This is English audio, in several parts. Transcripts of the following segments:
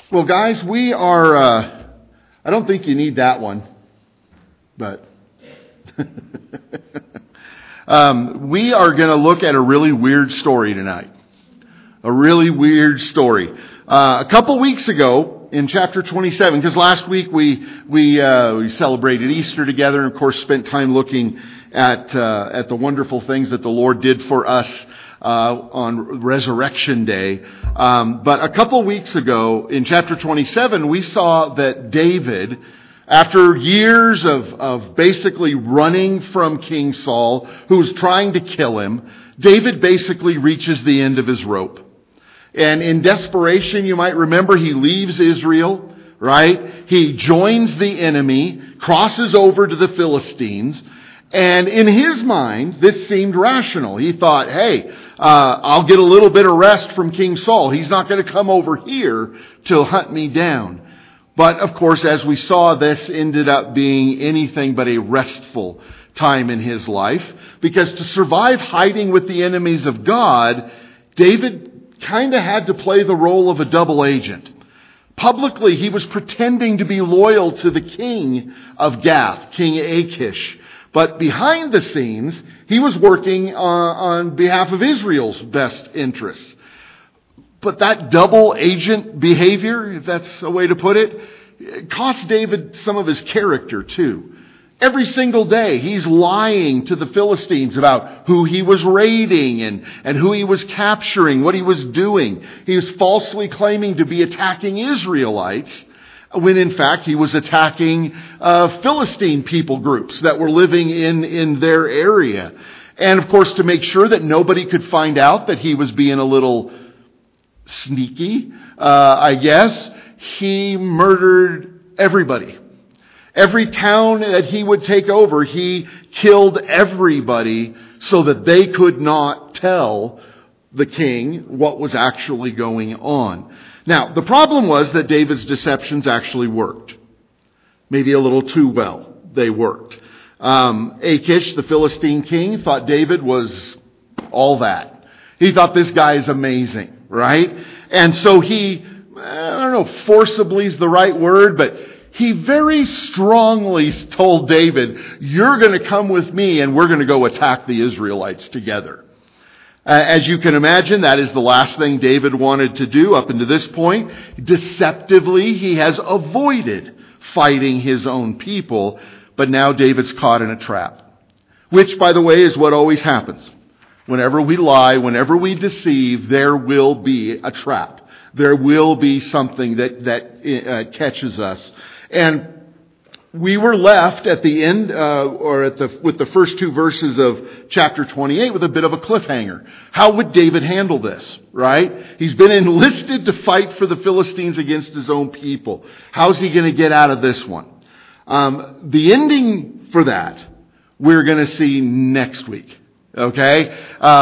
Well, guys, we are, I don't think you need that one, but we are going to look at a really weird story tonight. A really weird story. A couple weeks ago in chapter 27, because last week we celebrated Easter together and of course spent time looking at the wonderful things that the Lord did for us on Resurrection Day. But a couple weeks ago in chapter 27, we saw that David, after years of basically running from King Saul, who was trying to kill him, David basically reaches the end of his rope. And in desperation, you might remember, he leaves Israel, right? He joins the enemy, crosses over to the Philistines, and in his mind, this seemed rational. He thought, hey, I'll get a little bit of rest from King Saul. He's not going to come over here to hunt me down. But of course, as we saw, this ended up being anything but a restful time in his life. Because to survive hiding with the enemies of God, David kind of had to play the role of a double agent. Publicly, he was pretending to be loyal to the king of Gath, King Achish. But behind the scenes, he was working on behalf of Israel's best interests. But that double agent behavior, if that's a way to put it, cost David some of his character too. Every single day, he's lying to the Philistines about who he was raiding and who he was capturing, what he was doing. He was falsely claiming to be attacking Israelites, when in fact he was attacking Philistine people groups that were living in their area. And of course, to make sure that nobody could find out that he was being a little sneaky, I guess, he murdered everybody. Every town that he would take over, he killed everybody so that they could not tell the king what was actually going on. Now, the problem was that David's deceptions actually worked. Maybe a little too well, they worked. Achish, the Philistine king, thought David was all that. He thought this guy is amazing, right? And so he, I don't know, forcibly is the right word, but he very strongly told David, you're going to come with me and we're going to go attack the Israelites together. As you can imagine, that is the last thing David wanted to do up until this point. Deceptively, he has avoided fighting his own people, but now David's caught in a trap. Which, by the way, is what always happens. Whenever we lie, whenever we deceive, there will be a trap. There will be something that catches us. And we were left at the end, with the first two verses of chapter 28 with a bit of a cliffhanger. How would David handle this, right? He's been enlisted to fight for the Philistines against his own people. How's he going to get out of this one? The ending for that, we're going to see next week, okay?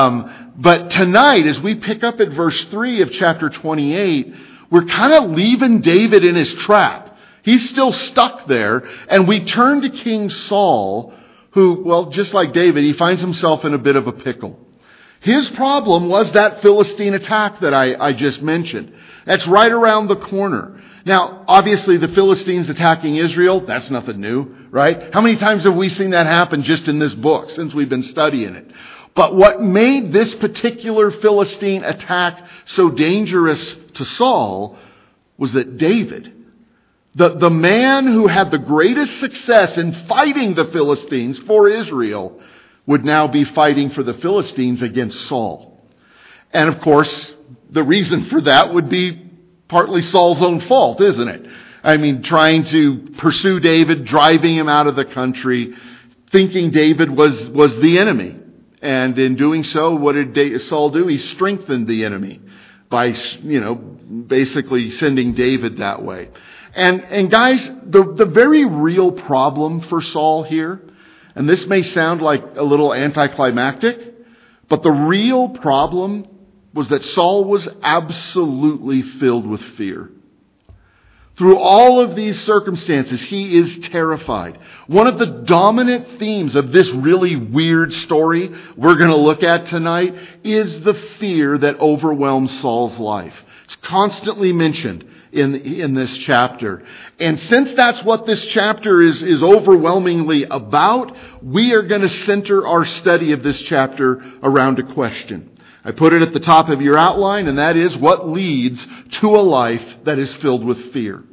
But tonight, as we pick up at verse 3 of chapter 28, we're kind of leaving David in his trap. He's still stuck there, and we turn to King Saul, who, well, just like David, he finds himself in a bit of a pickle. His problem was that Philistine attack that I just mentioned. That's right around the corner. Now, obviously, the Philistines attacking Israel, that's nothing new, right? How many times have we seen that happen just in this book since we've been studying it? But what made this particular Philistine attack so dangerous to Saul was that David, the man who had the greatest success in fighting the Philistines for Israel, would now be fighting for the Philistines against Saul. And of course, the reason for that would be partly Saul's own fault, isn't it? I mean, trying to pursue David, driving him out of the country, thinking David was the enemy. And in doing so, what did Saul do? He strengthened the enemy by, basically sending David that way. And guys, the very real problem for Saul here, and this may sound like a little anticlimactic, but the real problem was that Saul was absolutely filled with fear. Through all of these circumstances, he is terrified. One of the dominant themes of this really weird story we're going to look at tonight is the fear that overwhelms Saul's life. It's constantly mentioned in this chapter. And since that's what this chapter is overwhelmingly about, we are going to center our study of this chapter around a question. I put it at the top of your outline, and that is, what leads to a life that is filled with fear?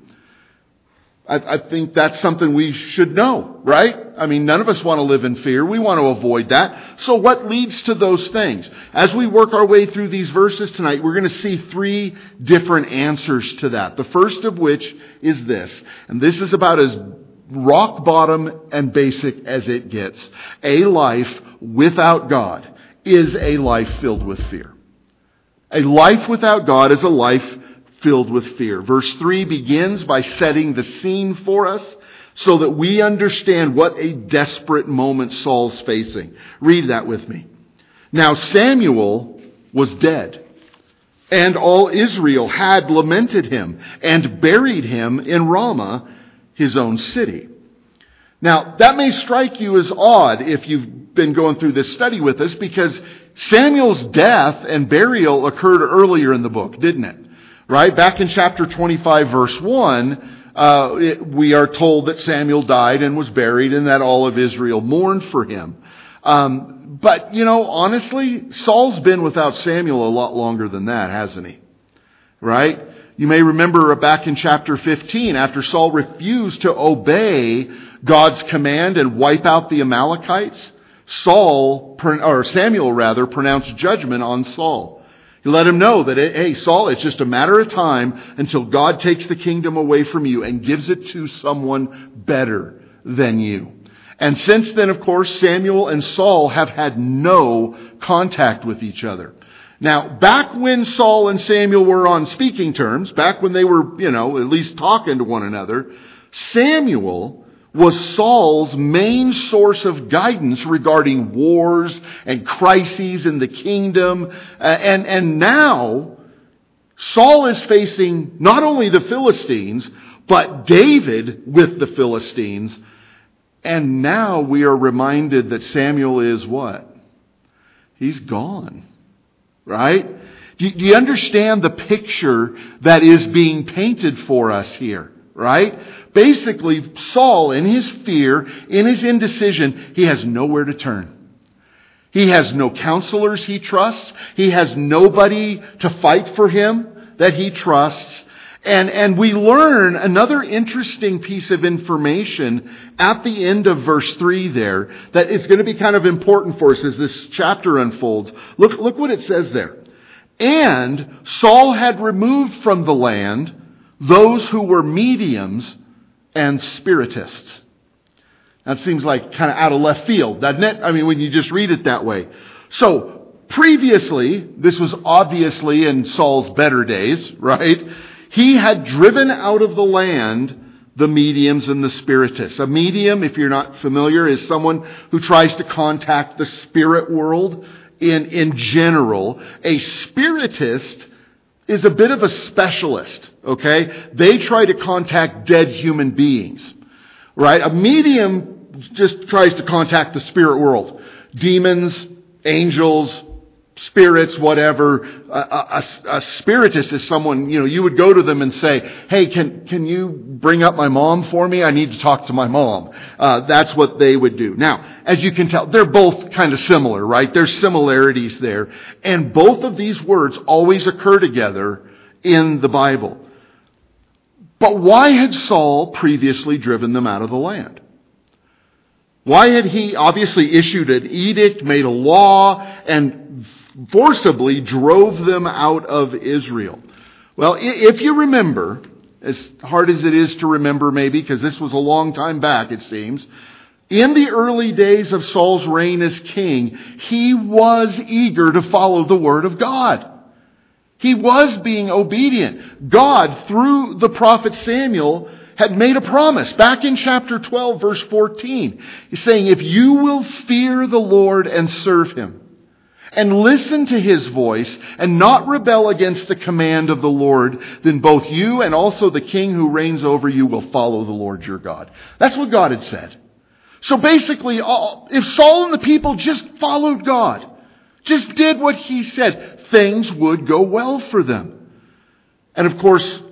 I think that's something we should know, right? I mean, none of us want to live in fear. We want to avoid that. So what leads to those things? As we work our way through these verses tonight, we're going to see three different answers to that. The first of which is this, and this is about as rock bottom and basic as it gets. A life without God is a life filled with fear. A life without God is a life filled with fear. Verse 3 begins by setting the scene for us so that we understand what a desperate moment Saul's facing. Read that with me. Now Samuel was dead, and all Israel had lamented him and buried him in Ramah, his own city. Now, that may strike you as odd if you've been going through this study with us, because Samuel's death and burial occurred earlier in the book, didn't it? Right? Back in chapter 25, verse 1, we are told that Samuel died and was buried and that all of Israel mourned for him. But, honestly, Saul's been without Samuel a lot longer than that, hasn't he? Right? You may remember back in chapter 15, after Saul refused to obey God's command and wipe out the Amalekites, Samuel pronounced judgment on Saul. He let him know that, hey, Saul, it's just a matter of time until God takes the kingdom away from you and gives it to someone better than you. And since then, of course, Samuel and Saul have had no contact with each other. Now, back when Saul and Samuel were on speaking terms, back when they were, at least talking to one another, Samuel was Saul's main source of guidance regarding wars and crises in the kingdom. And now, Saul is facing not only the Philistines, but David with the Philistines. And now we are reminded that Samuel is what? He's gone. Right? Do you understand the picture that is being painted for us here? Right? Basically, Saul, in his fear, in his indecision, he has nowhere to turn. He has no counselors he trusts. He has nobody to fight for him that he trusts. And we learn another interesting piece of information at the end of verse 3 there that is going to be kind of important for us as this chapter unfolds. Look what it says there. And Saul had removed from the land those who were mediums and spiritists. That seems like kind of out of left field, doesn't it? I mean, when you just read it that way. So, previously, this was obviously in Saul's better days, right? He had driven out of the land the mediums and the spiritists. A medium, if you're not familiar, is someone who tries to contact the spirit world in general. A spiritist is a bit of a specialist, okay? They try to contact dead human beings, right? A medium just tries to contact the spirit world. Demons, angels, spirits, whatever. A spiritist is someone, you would go to them and say, hey, can you bring up my mom for me? I need to talk to my mom. That's what they would do. Now, as you can tell, they're both kind of similar, right? There's similarities there. And both of these words always occur together in the Bible. But why had Saul previously driven them out of the land? Why had he obviously issued an edict, made a law, and forcibly drove them out of Israel? Well, if you remember, as hard as it is to remember maybe, because this was a long time back it seems, in the early days of Saul's reign as king, he was eager to follow the word of God. He was being obedient. God, through the prophet Samuel, had made a promise back in chapter 12, verse 14. He's saying, if you will fear the Lord and serve Him, and listen to His voice, and not rebel against the command of the Lord, then both you and also the king who reigns over you will follow the Lord your God. That's what God had said. So basically, if Saul and the people just followed God, just did what He said, things would go well for them. And of course,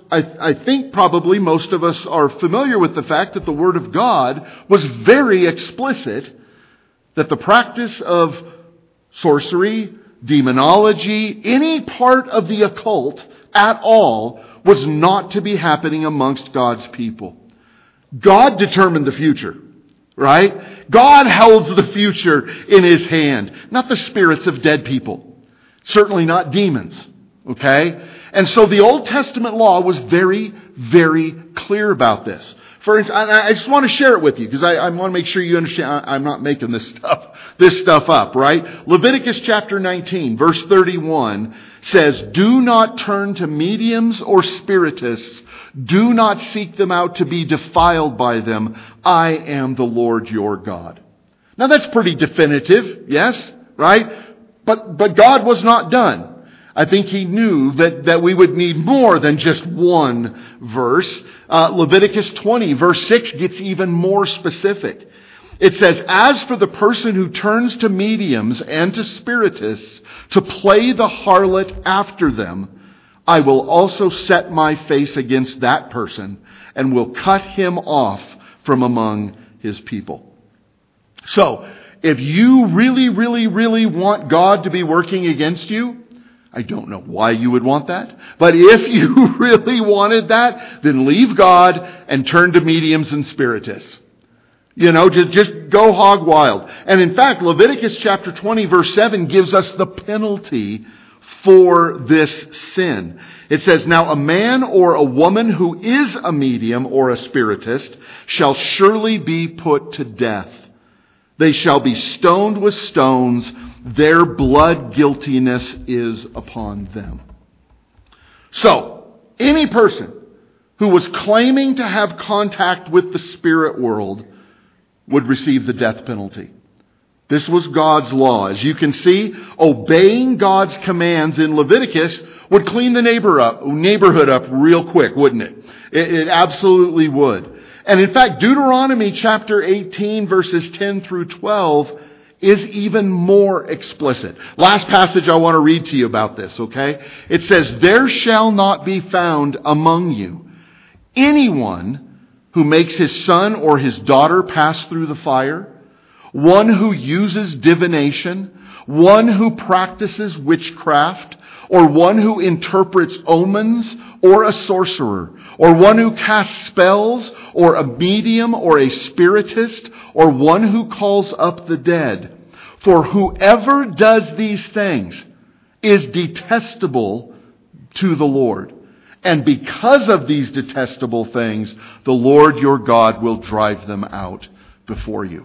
I think probably most of us are familiar with the fact that the Word of God was very explicit that the practice of sorcery, demonology, any part of the occult at all was not to be happening amongst God's people. God determined the future, right? God holds the future in His hand, not the spirits of dead people. Certainly not demons, okay? And so the Old Testament law was very, very clear about this. For instance, I just want to share it with you because I want to make sure you understand. I'm not making this stuff up, right? Leviticus chapter 19, verse 31 says, "Do not turn to mediums or spiritists. Do not seek them out to be defiled by them. I am the Lord your God." Now that's pretty definitive, yes, right? But God was not done. I think He knew that we would need more than just one verse. Leviticus 20, verse 6 gets even more specific. It says, "As for the person who turns to mediums and to spiritists to play the harlot after them, I will also set my face against that person and will cut him off from among his people." So, if you really, really, really want God to be working against you, I don't know why you would want that, but if you really wanted that, then leave God and turn to mediums and spiritists. Just go hog wild. And in fact, Leviticus chapter 20 verse 7 gives us the penalty for this sin. It says, "Now a man or a woman who is a medium or a spiritist shall surely be put to death. They shall be stoned with stones. Their blood guiltiness is upon them." So, any person who was claiming to have contact with the spirit world would receive the death penalty. This was God's law. As you can see, obeying God's commands in Leviticus would clean the neighborhood up real quick, wouldn't it? It absolutely would. And in fact, Deuteronomy chapter 18, verses 10 through 12 is even more explicit. Last passage I want to read to you about this, okay? It says, "There shall not be found among you anyone who makes his son or his daughter pass through the fire, one who uses divination, one who practices witchcraft, or one who interprets omens, or a sorcerer, or one who casts spells, or a medium, or a spiritist, or one who calls up the dead. For whoever does these things is detestable to the Lord. And because of these detestable things, the Lord your God will drive them out before you."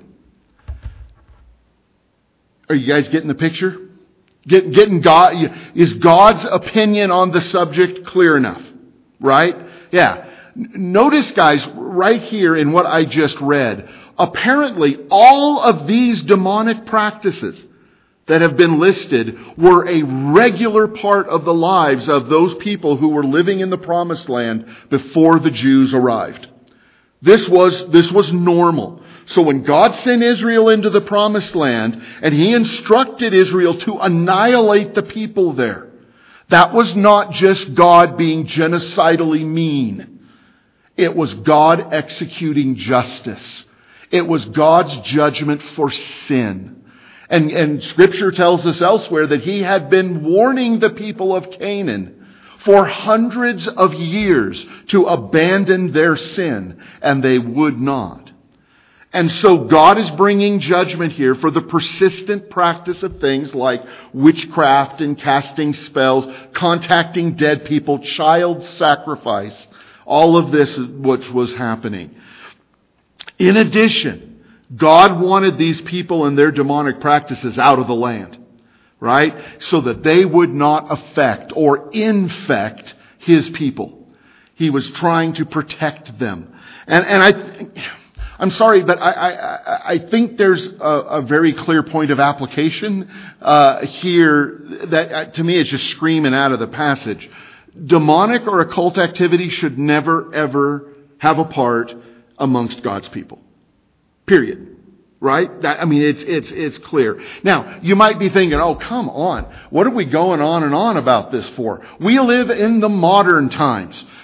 Are you guys getting the picture? Getting God, is God's opinion on the subject clear enough? Right? Yeah. Notice, guys, right here in what I just read, apparently all of these demonic practices that have been listed were a regular part of the lives of those people who were living in the Promised Land before the Jews arrived. This was normal. So when God sent Israel into the Promised Land and He instructed Israel to annihilate the people there, that was not just God being genocidally mean. It was God executing justice. It was God's judgment for sin. And Scripture tells us elsewhere that He had been warning the people of Canaan for hundreds of years to abandon their sin, and they would not. And so God is bringing judgment here for the persistent practice of things like witchcraft and casting spells, contacting dead people, child sacrifice. All of this is what was happening. In addition, God wanted these people and their demonic practices out of the land, right? So that they would not affect or infect His people. He was trying to protect them. And I'm sorry, but I think there's a very clear point of application here that to me is just screaming out of the passage. Demonic or occult activity should never, ever have a part amongst God's people. Period. Right? It's clear. Now, you might be thinking, oh, come on. What are we going on and on about this for? We live in the modern times.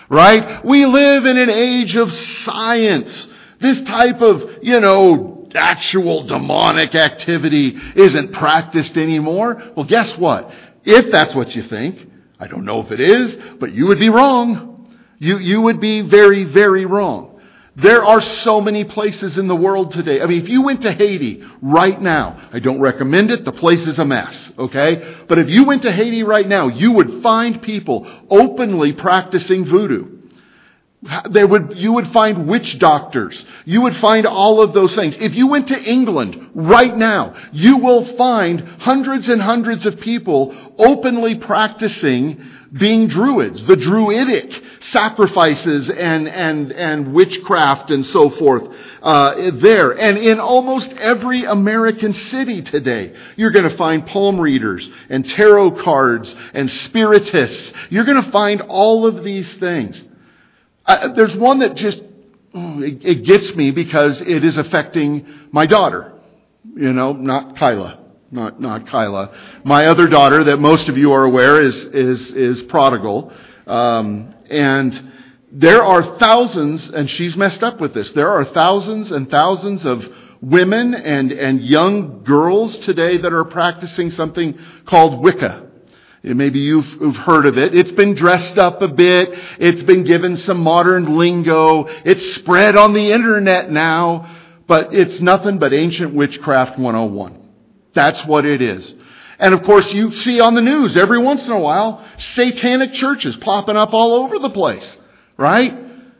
right? We live in an age of science. This type of, actual demonic activity isn't practiced anymore. Well, guess what? If that's what you think, I don't know if it is, but you would be wrong. You would be very, very wrong. There are so many places in the world today. I mean, if you went to Haiti right now, I don't recommend it. The place is a mess, okay? But if you went to Haiti right now, you would find people openly practicing voodoo. You would find witch doctors. You would find all of those things. If you went to England right now, you will find hundreds and hundreds of people openly practicing being Druids, the Druidic sacrifices and witchcraft and so forth there. And in almost every American city today, you're going to find palm readers and tarot cards and spiritists. You're going to find all of these things. There's one that just, it gets me because it is affecting my daughter. Not Kyla. Not Kyla. My other daughter that most of you are aware is prodigal. And there are thousands, and she's messed up with this, there are thousands and thousands of women and young girls today that are practicing something called Wicca. Maybe you've heard of it. It's been dressed up a bit. It's been given some modern lingo. It's spread on the internet now. But it's nothing but ancient witchcraft 101. That's what it is. And of course you see on the news every once in a while satanic churches popping up all over the place. Right?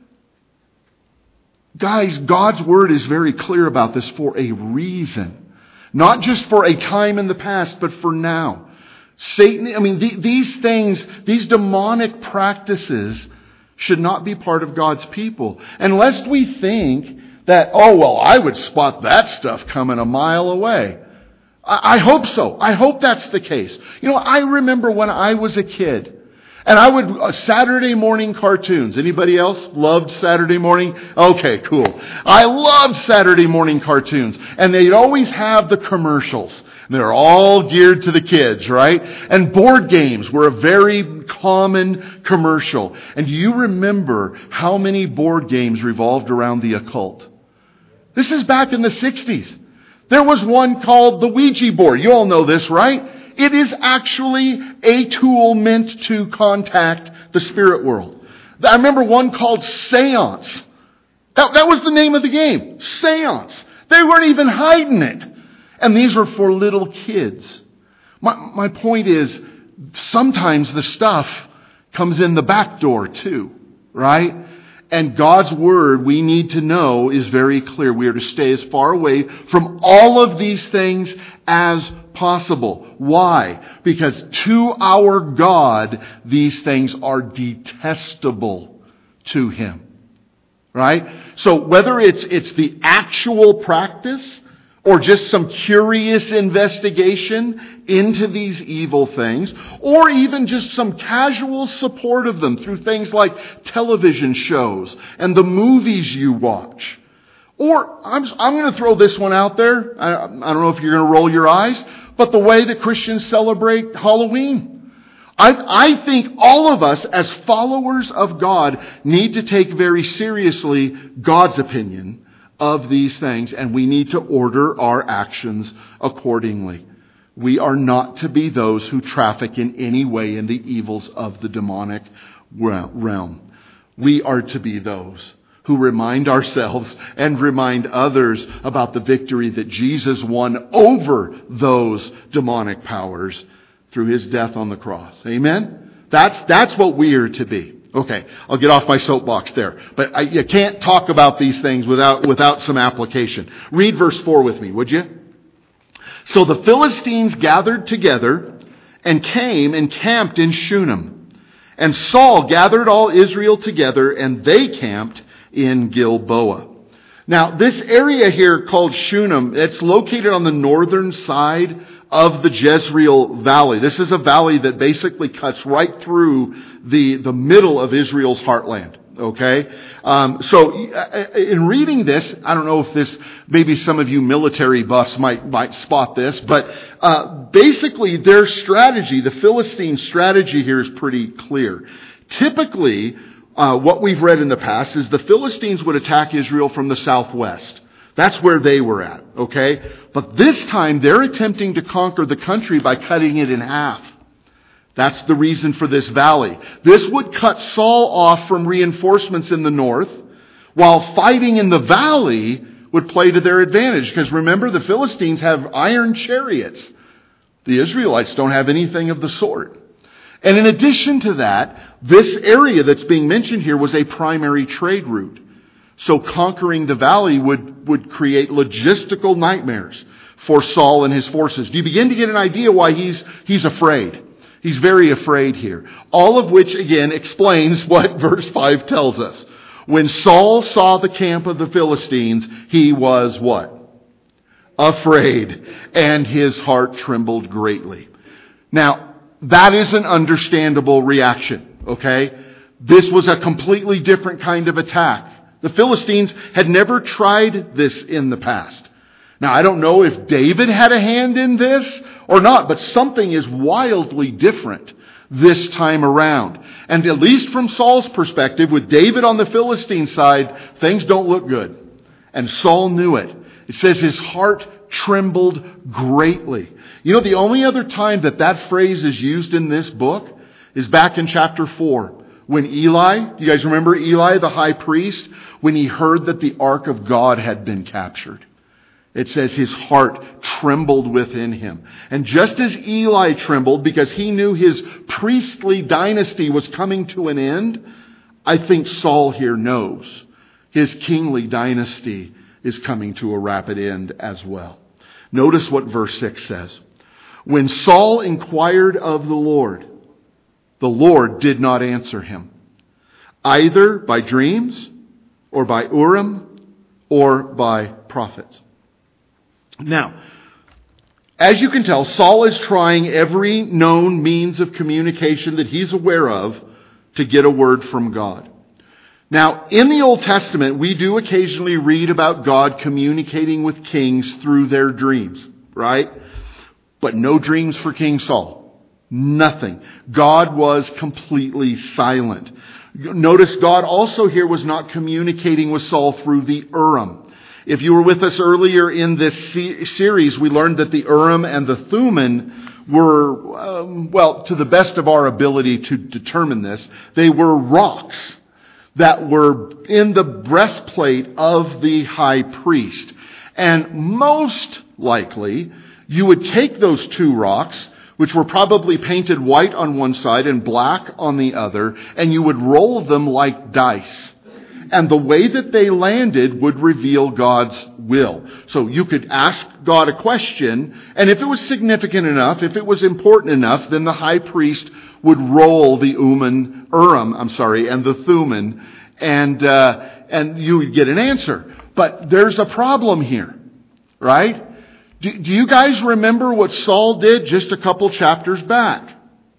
Guys, God's Word is very clear about this for a reason. Not just for a time in the past, but for now. Satan, these things, these demonic practices should not be part of God's people. Unless we think that, I would spot that stuff coming a mile away. I hope so. I hope that's the case. I remember when I was a kid, and I would, Saturday morning cartoons. Anybody else loved Saturday morning? Okay, cool. I loved Saturday morning cartoons. And they'd always have the commercials. They're all geared to the kids, right? And board games were a very common commercial. And do you remember how many board games revolved around the occult? This is back in the 60s. There was one called the Ouija board. You all know this, right? It is actually a tool meant to contact the spirit world. I remember one called Seance. That was the name of the game. Seance. They weren't even hiding it. And these are for little kids. My point is, sometimes the stuff comes in the back door too, right? And God's Word, we need to know, is very clear. We are to stay as far away from all of these things as possible. Why? Because to our God, these things are detestable to Him. Right? So whether it's the actual practice or just some curious investigation into these evil things, or even just some casual support of them through things like television shows and the movies you watch. Or, I'm going to throw this one out there. I don't know if you're going to roll your eyes, but the way that Christians celebrate Halloween. I think all of us as followers of God need to take very seriously God's opinion of these things, and we need to order our actions accordingly. We are not to be those who traffic in any way in the evils of the demonic realm. We are to be those who remind ourselves and remind others about the victory that Jesus won over those demonic powers through His death on the cross. Amen? That's what we are to be. Okay, I'll get off my soapbox there. But you can't talk about these things without some application. Read verse 4 with me, would you? So the Philistines gathered together and came and camped in Shunem. And Saul gathered all Israel together, and they camped in Gilboa. Now, this area here called Shunem, it's located on the northern side of the Jezreel Valley. This is a valley that basically cuts right through the middle of Israel's heartland. Okay? So in reading this, I don't know if this, maybe some of you military buffs might spot this, but basically their strategy, the Philistine strategy here is pretty clear. Typically, what we've read in the past is the Philistines would attack Israel from the southwest. That's where they were at, okay? But this time they're attempting to conquer the country by cutting it in half. That's the reason for this valley. This would cut Saul off from reinforcements in the north, while fighting in the valley would play to their advantage. Because remember, the Philistines have iron chariots. The Israelites don't have anything of the sort. And in addition to that, this area that's being mentioned here was a primary trade route. So conquering the valley would create logistical nightmares for Saul and his forces. Do you begin to get an idea why he's afraid? He's very afraid here. All of which, again, explains what verse 5 tells us. When Saul saw the camp of the Philistines, he was what? Afraid. And his heart trembled greatly. Now, that is an understandable reaction, okay? This was a completely different kind of attack. The Philistines had never tried this in the past. Now, I don't know if David had a hand in this or not, but something is wildly different this time around. And at least from Saul's perspective, with David on the Philistine side, things don't look good. And Saul knew it. It says his heart trembled greatly. You know, the only other time that phrase is used in this book is back in chapter 4. When Eli, you guys remember Eli, the high priest, when he heard that the ark of God had been captured. It says his heart trembled within him. And just as Eli trembled because he knew his priestly dynasty was coming to an end, I think Saul here knows his kingly dynasty is coming to a rapid end as well. Notice what verse 6 says. When Saul inquired of the Lord did not answer him, either by dreams or by Urim or by prophets. Now, as you can tell, Saul is trying every known means of communication that he's aware of to get a word from God. Now, in the Old Testament, we do occasionally read about God communicating with kings through their dreams, right? But no dreams for King Saul. Nothing. God was completely silent. Notice God also here was not communicating with Saul through the Urim. If you were with us earlier in this series, we learned that the Urim and the Thummim were, to the best of our ability to determine this, they were rocks that were in the breastplate of the high priest. And most likely, you would take those two rocks, which were probably painted white on one side and black on the other, and you would roll them like dice. And the way that they landed would reveal God's will. So you could ask God a question, and if it was significant enough, if it was important enough, then the high priest would roll the Urim and the Thummim, and you would get an answer. But there's a problem here, right? Do you guys remember what Saul did just a couple chapters back?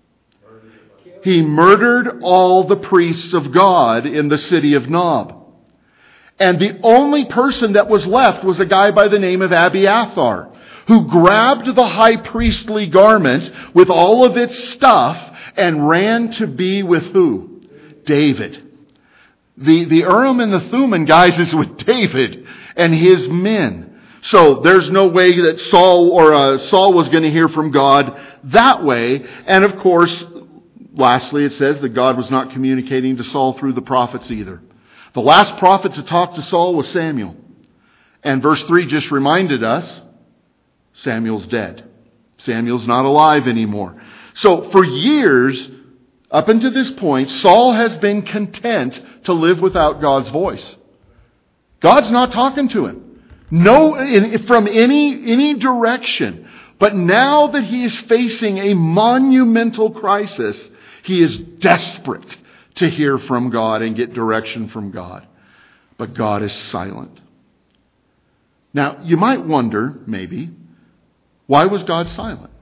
He murdered all the priests of God in the city of Nob. And the only person that was left was a guy by the name of Abiathar, who grabbed the high priestly garment with all of its stuff and ran to be with who? David. The Urim and the Thummim, guys, is with David and his men. So there's no way that Saul was going to hear from God that way. And of course, lastly, it says that God was not communicating to Saul through the prophets either. The last prophet to talk to Saul was Samuel. And verse 3 just reminded us, Samuel's dead. Samuel's not alive anymore. So for years, up until this point, Saul has been content to live without God's voice. God's not talking to him. No, from any direction. But now that he is facing a monumental crisis, he is desperate to hear from God and get direction from God. But God is silent. Now, you might wonder, maybe, why was God silent?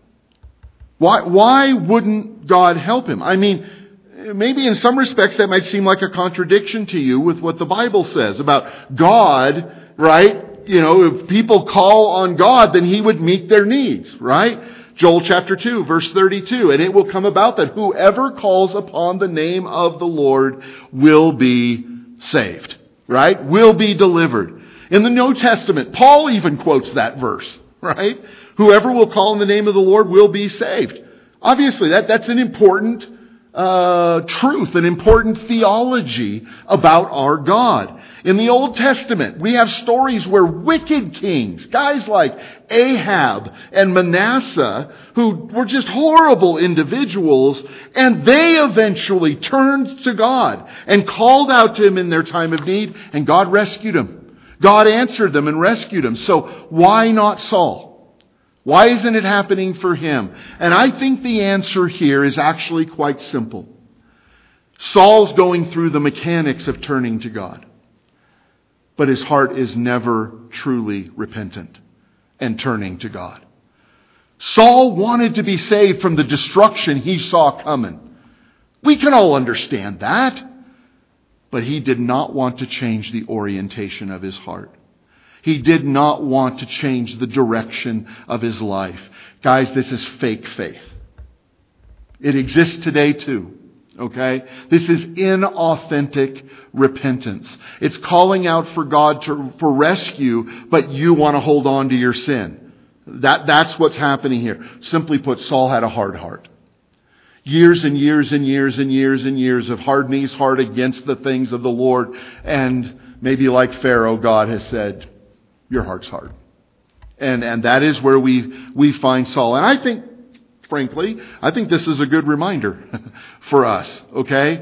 Why wouldn't God help him? I mean, maybe in some respects that might seem like a contradiction to you with what the Bible says about God, right? You know, if people call on God, then he would meet their needs, right? Joel chapter 2, verse 32. And it will come about that whoever calls upon the name of the Lord will be saved. Right? Will be delivered. In the New Testament, Paul even quotes that verse. Right? Whoever will call on the name of the Lord will be saved. Obviously, that's an important truth, an important theology about our God. In the Old Testament, we have stories where wicked kings, guys like Ahab and Manasseh, who were just horrible individuals, and they eventually turned to God and called out to Him in their time of need, and God rescued them. God answered them and rescued them. So why not Saul? Why isn't it happening for him? And I think the answer here is actually quite simple. Saul's going through the mechanics of turning to God, but his heart is never truly repentant and turning to God. Saul wanted to be saved from the destruction he saw coming. We can all understand that. But he did not want to change the orientation of his heart. He did not want to change the direction of his life. Guys, this is fake faith. It exists today too. Okay? This is inauthentic repentance. It's calling out for God for rescue, but you want to hold on to your sin. That's what's happening here. Simply put, Saul had a hard heart. Years and years and years and years and years of hardening his heart against the things of the Lord. And maybe like Pharaoh, God has said, your heart's hard. And that is where we find Saul. And I think, frankly, this is a good reminder for us, okay?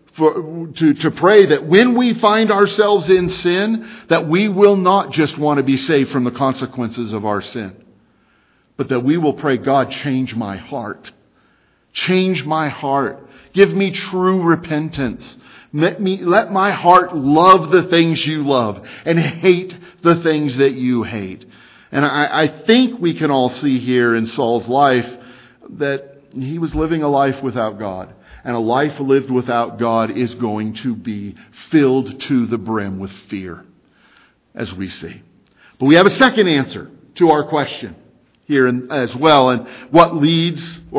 To pray that when we find ourselves in sin, that we will not just want to be saved from the consequences of our sin, but that we will pray, God, change my heart. Change my heart. Give me true repentance. Let my heart love the things you love and hate the things that you hate. And I think we can all see here in Saul's life that he was living a life without God. And a life lived without God is going to be filled to the brim with fear, as we see. But we have a second answer to our question here as well, and what leads to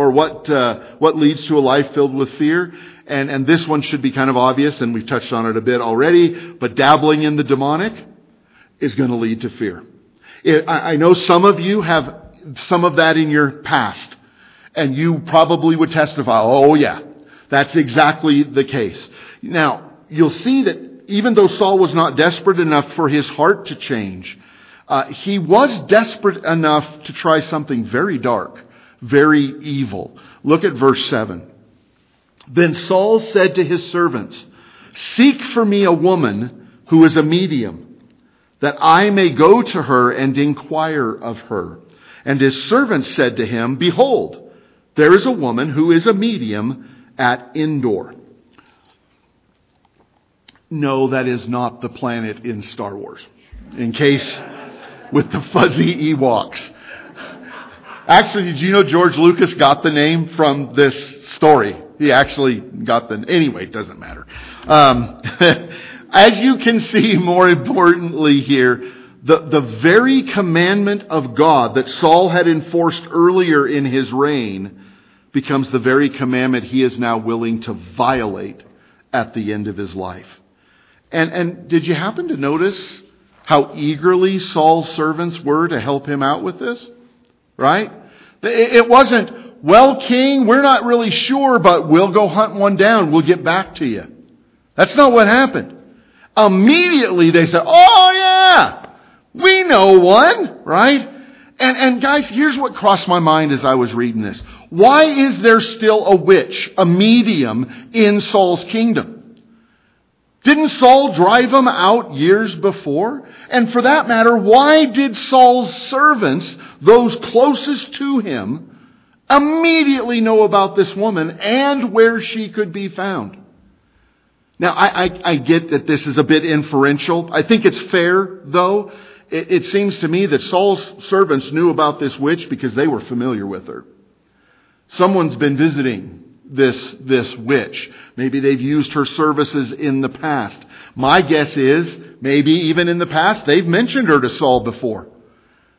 a life filled with fear. And this one should be kind of obvious, and we've touched on it a bit already, but dabbling in the demonic is going to lead to fear. I know some of you have some of that in your past, and you probably would testify, oh yeah, that's exactly the case. Now, you'll see that even though Saul was not desperate enough for his heart to change, he was desperate enough to try something very dark, very evil. Look at verse 7. Then Saul said to his servants, seek for me a woman who is a medium, that I may go to her and inquire of her. And his servants said to him, behold, there is a woman who is a medium at Endor. No, that is not the planet in Star Wars. In case with the fuzzy Ewoks. Actually, did you know George Lucas got the name from this story? He actually got the... Anyway, it doesn't matter. As you can see, more importantly here, the very commandment of God that Saul had enforced earlier in his reign becomes the very commandment he is now willing to violate at the end of his life. And did you happen to notice how eagerly Saul's servants were to help him out with this? Right? It wasn't, well, king, we're not really sure, but we'll go hunt one down. We'll get back to you. That's not what happened. Immediately they said, oh yeah, we know one, right? And guys, here's what crossed my mind as I was reading this. Why is there still a witch, a medium, in Saul's kingdom? Didn't Saul drive them out years before? And for that matter, why did Saul's servants, those closest to him, immediately know about this woman and where she could be found? Now, I get that this is a bit inferential. I think it's fair, though. It seems to me that Saul's servants knew about this witch because they were familiar with her. Someone's been visiting this witch. Maybe they've used her services in the past. My guess is maybe even in the past they've mentioned her to Saul before.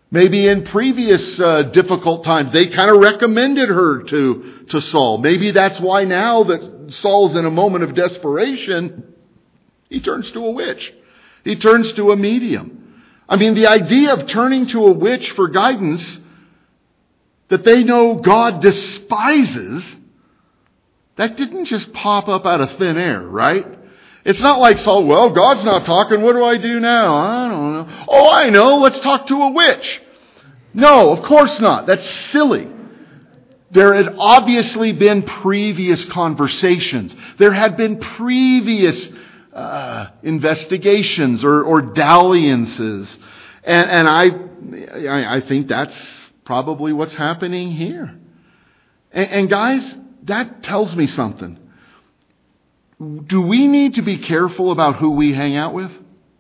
Maybe in previous difficult times, they kind of recommended her to Saul. Maybe that's why now that Saul's in a moment of desperation, he turns to a witch. He turns to a medium. I mean, the idea of turning to a witch for guidance that they know God despises, that didn't just pop up out of thin air, right? It's not like Saul, well, God's not talking, what do I do now? I don't know. Oh, I know, let's talk to a witch. No, of course not. That's silly. There had obviously been previous conversations. There had been previous investigations or dalliances. And I think that's probably what's happening here. And guys, that tells me something. Do we need to be careful about who we hang out with?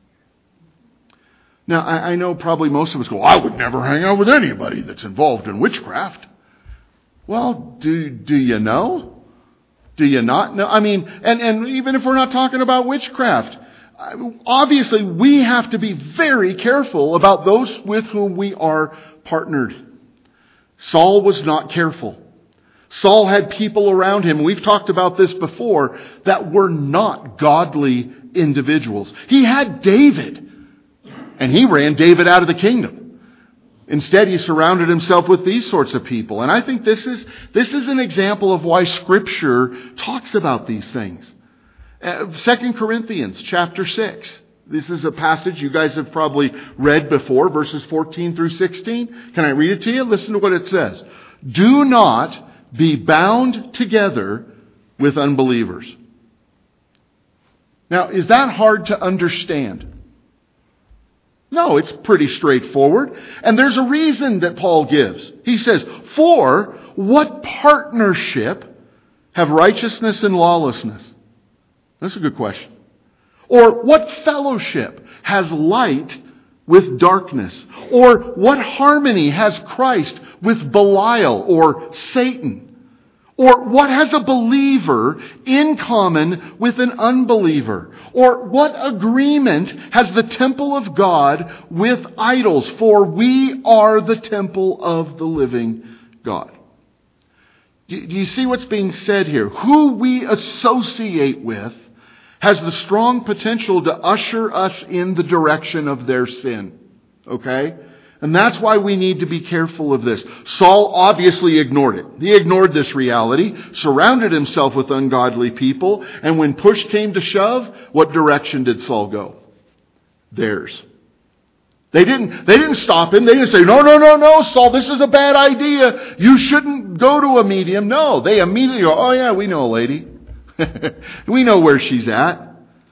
Now, I know probably most of us go, I would never hang out with anybody that's involved in witchcraft. Well, do you know? Do you not know? I mean, and even if we're not talking about witchcraft, obviously we have to be very careful about those with whom we are partnered. Saul was not careful. Saul had people around him, we've talked about this before, that were not godly individuals. He had David, and he ran David out of the kingdom. Instead, he surrounded himself with these sorts of people. And I think this is an example of why Scripture talks about these things. 2 Corinthians chapter 6. This is a passage you guys have probably read before, verses 14 through 16. Can I read it to you? Listen to what it says. Do not be bound together with unbelievers. Now, is that hard to understand? No, it's pretty straightforward. And there's a reason that Paul gives. He says, for what partnership have righteousness and lawlessness? That's a good question. Or what fellowship has light with darkness? Or what harmony has Christ with Belial or Satan? Or what has a believer in common with an unbeliever? Or what agreement has the temple of God with idols? For we are the temple of the living God. Do you see what's being said here? Who we associate with has the strong potential to usher us in the direction of their sin. Okay? And that's why we need to be careful of this. Saul obviously ignored it. He ignored this reality, surrounded himself with ungodly people, and when push came to shove, what direction did Saul go? Theirs. They didn't stop him. They didn't say, no, Saul, this is a bad idea. You shouldn't go to a medium. No, they immediately go, oh yeah, we know a lady. We know where she's at.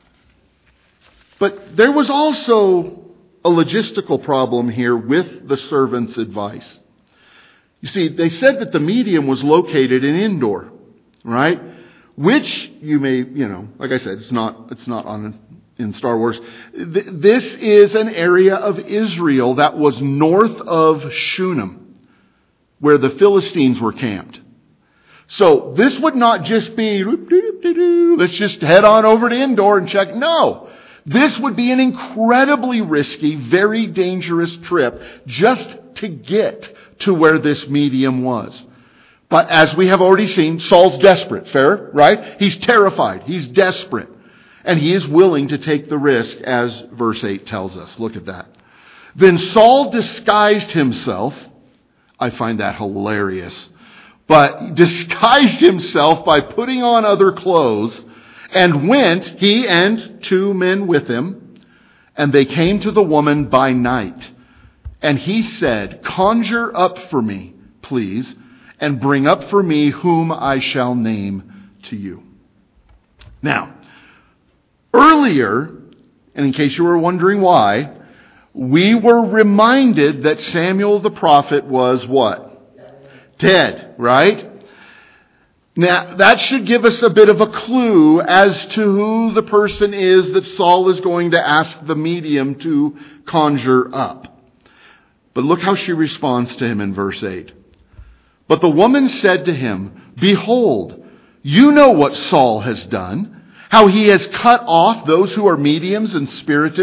But there was also a logistical problem here with the servant's advice. You see, they said that the medium was located in Endor, right? Which you may, like I said, it's not in Star Wars. This is an area of Israel that was north of Shunem, where the Philistines were camped. So this would not just be, let's just head on over to Endor and check. No. This would be an incredibly risky, very dangerous trip just to get to where this medium was. But as we have already seen, Saul's desperate, fair, right? He's terrified. He's desperate. And he is willing to take the risk, as verse 8 tells us. Look at that. Then Saul disguised himself. I find that hilarious. But disguised himself by putting on other clothes, and went, he and 2 men with him, and they came to the woman by night. And he said, conjure up for me, please, and bring up for me whom I shall name to you. Now, earlier, and in case you were wondering why, we were reminded that Samuel the prophet was what? Dead, right? Now, that should give us a bit of a clue as to who the person is that Saul is going to ask the medium to conjure up. But look how she responds to him in verse 8. But the woman said to him, behold, you know what Saul has done, how he has cut off those who are mediums and spiritists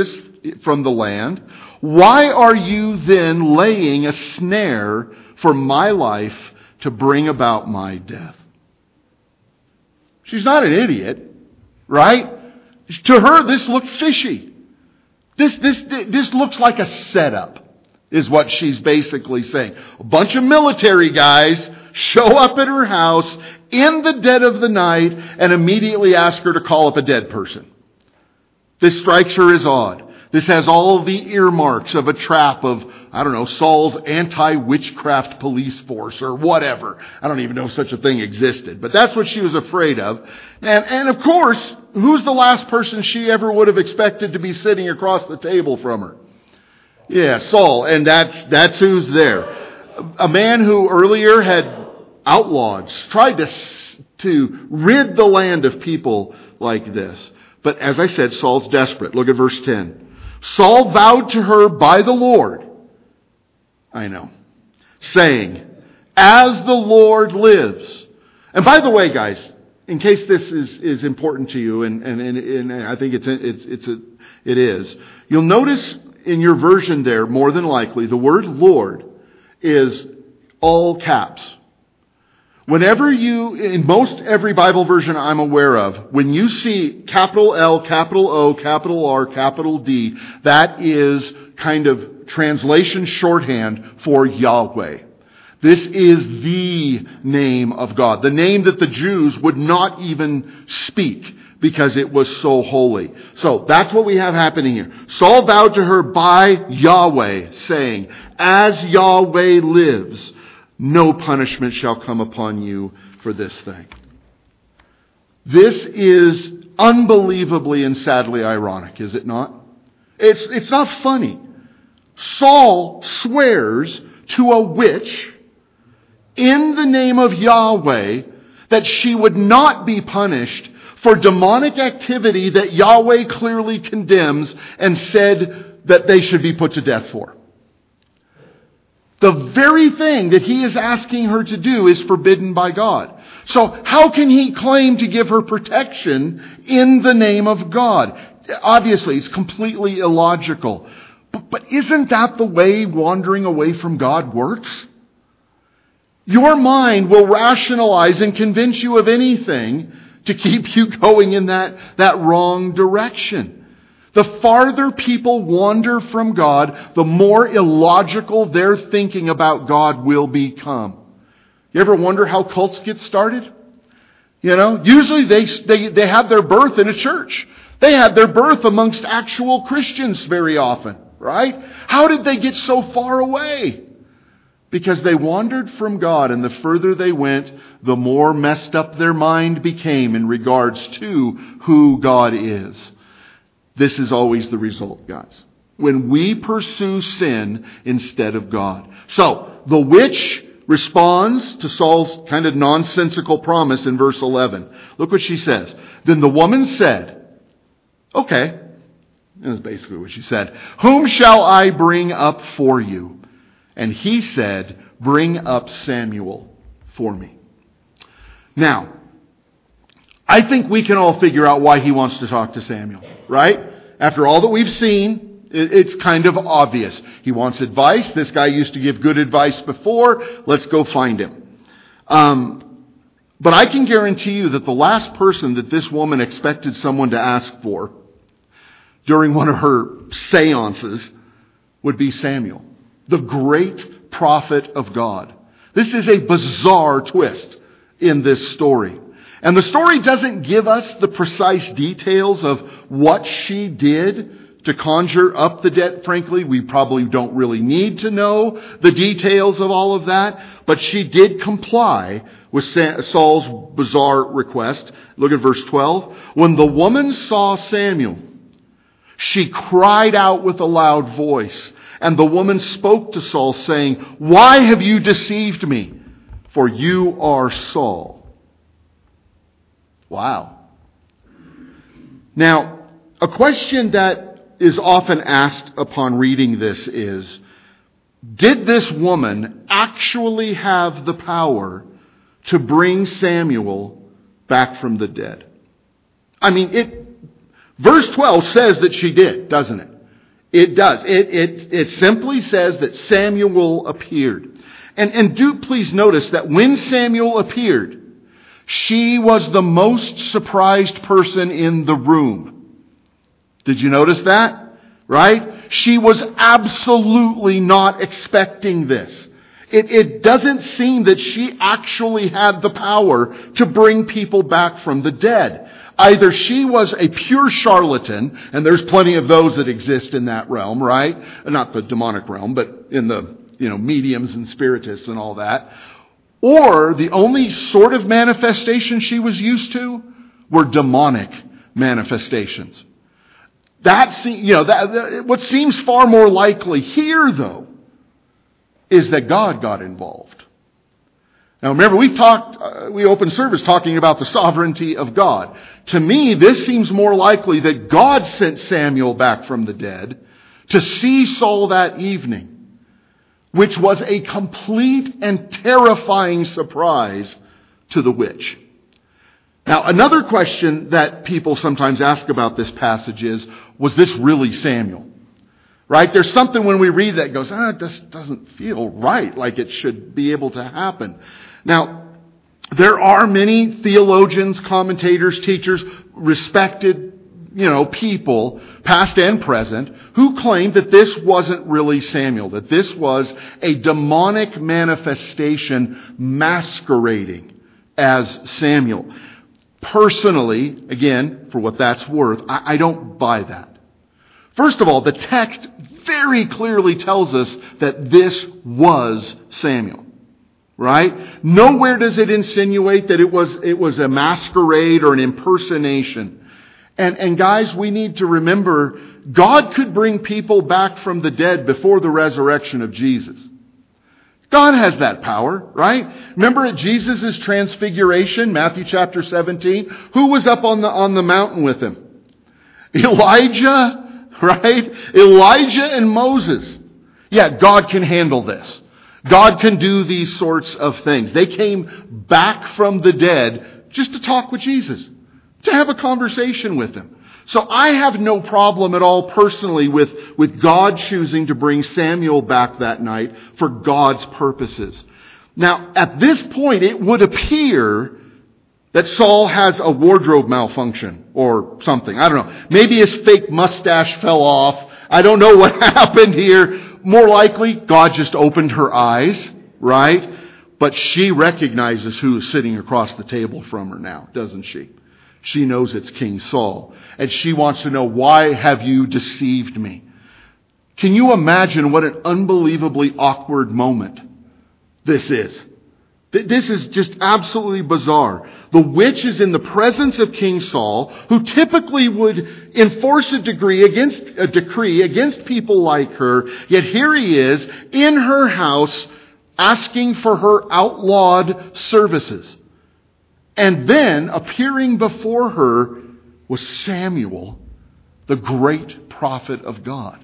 from the land. Why are you then laying a snare for my life to bring about my death? She's not an idiot, right? To her, this looked fishy. This looks like a setup, is what she's basically saying. A bunch of military guys show up at her house in the dead of the night and immediately ask her to call up a dead person. This strikes her as odd. This has all of the earmarks of a trap of, Saul's anti-witchcraft police force or whatever. I don't even know if such a thing existed. But that's what she was afraid of. And of course, who's the last person she ever would have expected to be sitting across the table from her? Yeah, Saul. And that's who's there. A man who earlier had outlawed, tried to rid the land of people like this. But as I said, Saul's desperate. Look at verse 10. Saul vowed to her by the Lord, saying, as the Lord lives. And by the way, guys, in case this is important to you, and I think it is, you'll notice in your version there, more than likely, the word Lord is all caps. Whenever in most every Bible version I'm aware of, when you see capital L, capital O, capital R, capital D, that is kind of translation shorthand for Yahweh. This is the name of God. The name that the Jews would not even speak because it was so holy. So that's what we have happening here. Saul vowed to her by Yahweh, saying, as Yahweh lives, no punishment shall come upon you for this thing. This is unbelievably and sadly ironic, is it not? It's not funny. Saul swears to a witch in the name of Yahweh that she would not be punished for demonic activity that Yahweh clearly condemns and said that they should be put to death for. The very thing that he is asking her to do is forbidden by God. So how can he claim to give her protection in the name of God? Obviously, it's completely illogical. But isn't that the way wandering away from God works? Your mind will rationalize and convince you of anything to keep you going in that wrong direction. The farther people wander from God, the more illogical their thinking about God will become. You ever wonder how cults get started? Usually they have their birth in a church. They had their birth amongst actual Christians very often, right? How did they get so far away? Because they wandered from God, and the further they went, the more messed up their mind became in regards to who God is. This is always the result, guys. When we pursue sin instead of God. So, the witch responds to Saul's kind of nonsensical promise in verse 11. Look what she says. Then the woman said, okay, that's basically what she said. Whom shall I bring up for you? And he said, bring up Samuel for me. Now, I think we can all figure out why he wants to talk to Samuel, right? After all that we've seen, it's kind of obvious. He wants advice. This guy used to give good advice before. Let's go find him. But I can guarantee you that the last person that this woman expected someone to ask for during one of her seances would be Samuel, the great prophet of God. This is a bizarre twist in this story. And the story doesn't give us the precise details of what she did to conjure up the dead. Frankly, we probably don't really need to know the details of all of that. But she did comply with Saul's bizarre request. Look at verse 12. When the woman saw Samuel, she cried out with a loud voice. And the woman spoke to Saul, saying, why have you deceived me? For you are Saul. Wow. Now, a question that is often asked upon reading this is, did this woman actually have the power to bring Samuel back from the dead? I mean, verse 12 says that she did, doesn't it? It does. It simply says that Samuel appeared. And do please notice that when Samuel appeared, she was the most surprised person in the room. Did you notice that? Right? She was absolutely not expecting this. It doesn't seem that she actually had the power to bring people back from the dead. Either she was a pure charlatan, and there's plenty of those that exist in that realm, right? Not the demonic realm, but in the, mediums and spiritists and all that. Or the only sort of manifestation she was used to were demonic manifestations. What seems far more likely here, though, is that God got involved. Now remember, we opened service talking about the sovereignty of God. To me, this seems more likely that God sent Samuel back from the dead to see Saul that evening, which was a complete and terrifying surprise to the witch. Now, another question that people sometimes ask about this passage is, was this really Samuel? Right? There's something when we read that goes, it just doesn't feel right, like it should be able to happen. Now, there are many theologians, commentators, teachers, respected, people, past and present, who claim that this wasn't really Samuel, that this was a demonic manifestation masquerading as Samuel. Personally, again, for what that's worth, I don't buy that. First of all, the text very clearly tells us that this was Samuel. Right? Nowhere does it insinuate that it was a masquerade or an impersonation. And guys, we need to remember, God could bring people back from the dead before the resurrection of Jesus. God has that power, right? Remember at Jesus' transfiguration, Matthew chapter 17, who was up on the mountain with him? Elijah, right? Elijah and Moses. Yeah, God can handle this. God can do these sorts of things. They came back from the dead just to talk with Jesus, to have a conversation with him. So I have no problem at all personally with God choosing to bring Samuel back that night for God's purposes. Now, at this point, it would appear that Saul has a wardrobe malfunction or something. I don't know. Maybe his fake mustache fell off. I don't know what happened here. More likely, God just opened her eyes, right? But she recognizes who is sitting across the table from her now, doesn't she? She knows it's King Saul. And she wants to know, why have you deceived me? Can you imagine what an unbelievably awkward moment this is? This is just absolutely bizarre. The witch is in the presence of King Saul, who typically would enforce a decree against people like her. Yet here he is in her house asking for her outlawed services. And then appearing before her was Samuel, the great prophet of God.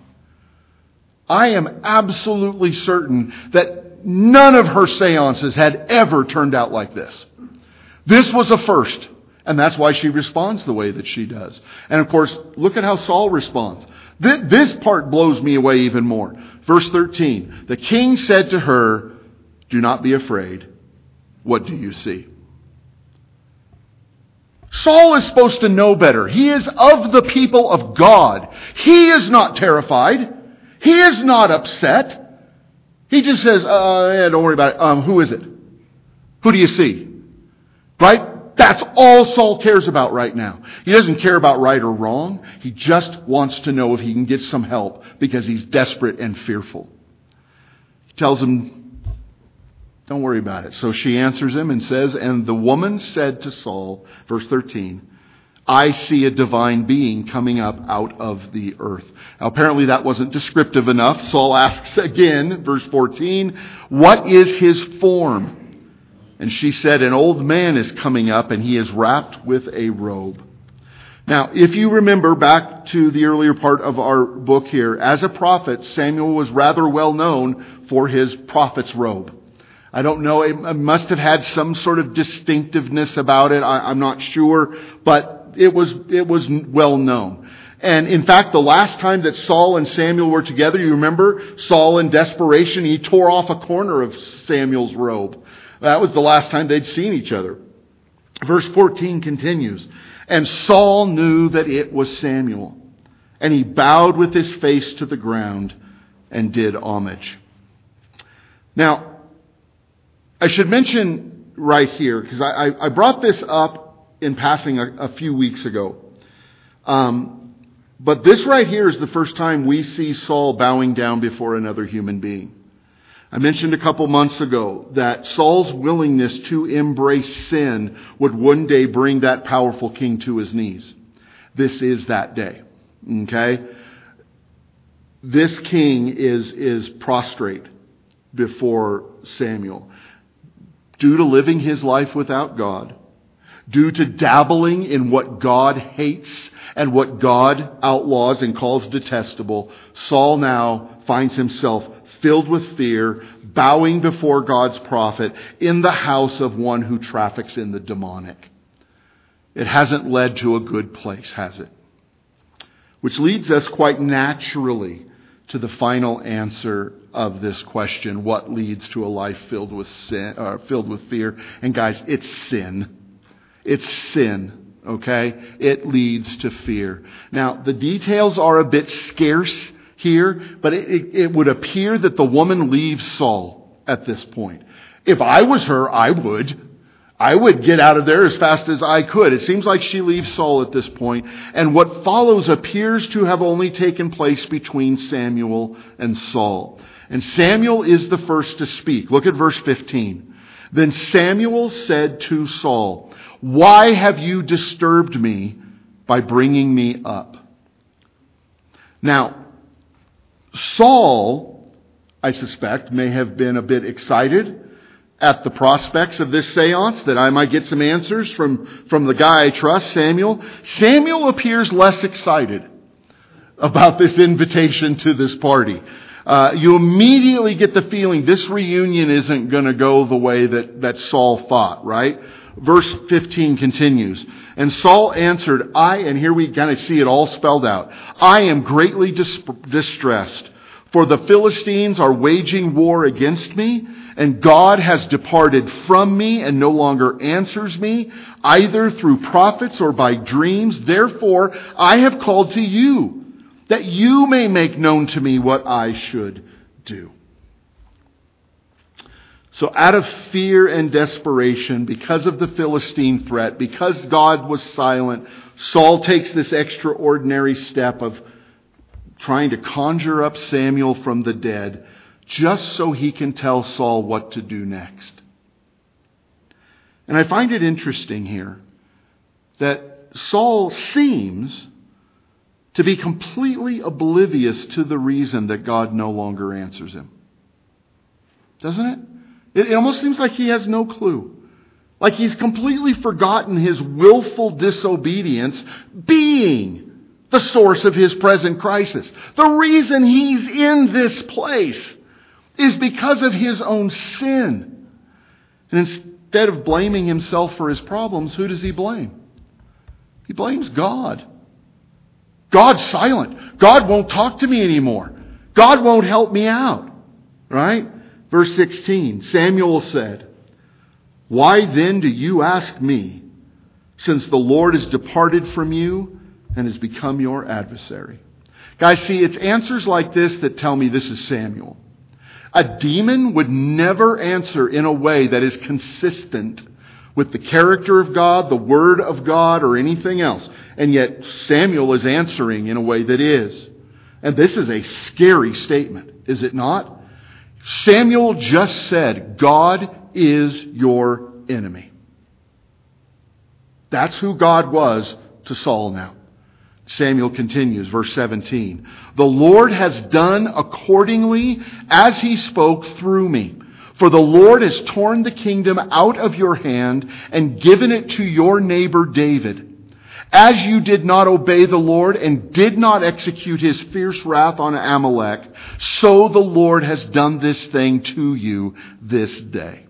I am absolutely certain that none of her seances had ever turned out like this. This was a first, and that's why she responds the way that she does. And of course, look at how Saul responds. This part blows me away even more. Verse 13, the king said to her, "Do not be afraid. What do you see?" Saul is supposed to know better. He is of the people of God. He is not terrified. He is not upset. He just says, don't worry about it. Who is it? Who do you see? Right? That's all Saul cares about right now. He doesn't care about right or wrong. He just wants to know if he can get some help because he's desperate and fearful. He tells him, don't worry about it. So she answers him and says, and the woman said to Saul, verse 13, I see a divine being coming up out of the earth. Now apparently that wasn't descriptive enough. Saul asks again, verse 14, what is his form? And she said, an old man is coming up and he is wrapped with a robe. Now, if you remember back to the earlier part of our book here, as a prophet, Samuel was rather well known for his prophet's robe. I don't know, it must have had some sort of distinctiveness about it. I'm not sure, but it was well known. And in fact, the last time that Saul and Samuel were together, you remember, Saul in desperation, he tore off a corner of Samuel's robe. That was the last time they'd seen each other. Verse 14 continues, and Saul knew that it was Samuel, and he bowed with his face to the ground and did homage. Now, I should mention right here, because I brought this up in passing a few weeks ago. But this right here is the first time we see Saul bowing down before another human being. I mentioned a couple months ago that Saul's willingness to embrace sin would one day bring that powerful king to his knees. This is that day. Okay? This king is prostrate before Samuel due to living his life without God, due to dabbling in what God hates and what God outlaws and calls detestable. Saul now finds himself filled with fear, bowing before God's prophet in the house of one who traffics in the demonic. It hasn't led to a good place, has it? Which leads us quite naturally to the final answer of this question: what leads to a life filled with sin, filled with fear? And guys, it's sin. It's sin. Okay? It leads to fear. Now, the details are a bit scarce here, but it would appear that the woman leaves Saul at this point. If I was her, I would get out of there as fast as I could. It seems like she leaves Saul at this point, and what follows appears to have only taken place between Samuel and Saul. And Samuel is the first to speak. Look at verse 15. Then Samuel said to Saul, "Why have you disturbed me by bringing me up?" Now, Saul, I suspect, may have been a bit excited at the prospects of this seance, that I might get some answers from the guy I trust, Samuel. Samuel appears less excited about this invitation to this party. You immediately get the feeling this reunion isn't going to go the way that Saul thought, right? Verse 15 continues. And Saul answered, and here we kind of see it all spelled out, "I am greatly distressed, for the Philistines are waging war against me, and God has departed from me and no longer answers me, either through prophets or by dreams. Therefore, I have called to you, that you may make known to me what I should do." So out of fear and desperation, because of the Philistine threat, because God was silent, Saul takes this extraordinary step of trying to conjure up Samuel from the dead, just so he can tell Saul what to do next. And I find it interesting here that Saul seems to be completely oblivious to the reason that God no longer answers him. Doesn't it? It almost seems like he has no clue. Like he's completely forgotten his willful disobedience being the source of his present crisis. The reason he's in this place is because of his own sin. And instead of blaming himself for his problems, who does he blame? He blames God. God's silent. God won't talk to me anymore. God won't help me out. Right? Verse 16, Samuel said, "Why then do you ask me, since the Lord has departed from you and has become your adversary?" Guys, see, it's answers like this that tell me this is Samuel. A demon would never answer in a way that is consistent with the character of God, the Word of God, or anything else. And yet Samuel is answering in a way that is. And this is a scary statement, is it not? Samuel just said, God is your enemy. That's who God was to Saul now. Samuel continues, verse 17. "The Lord has done accordingly as he spoke through me. For the Lord has torn the kingdom out of your hand and given it to your neighbor David. As you did not obey the Lord and did not execute his fierce wrath on Amalek, so the Lord has done this thing to you this day."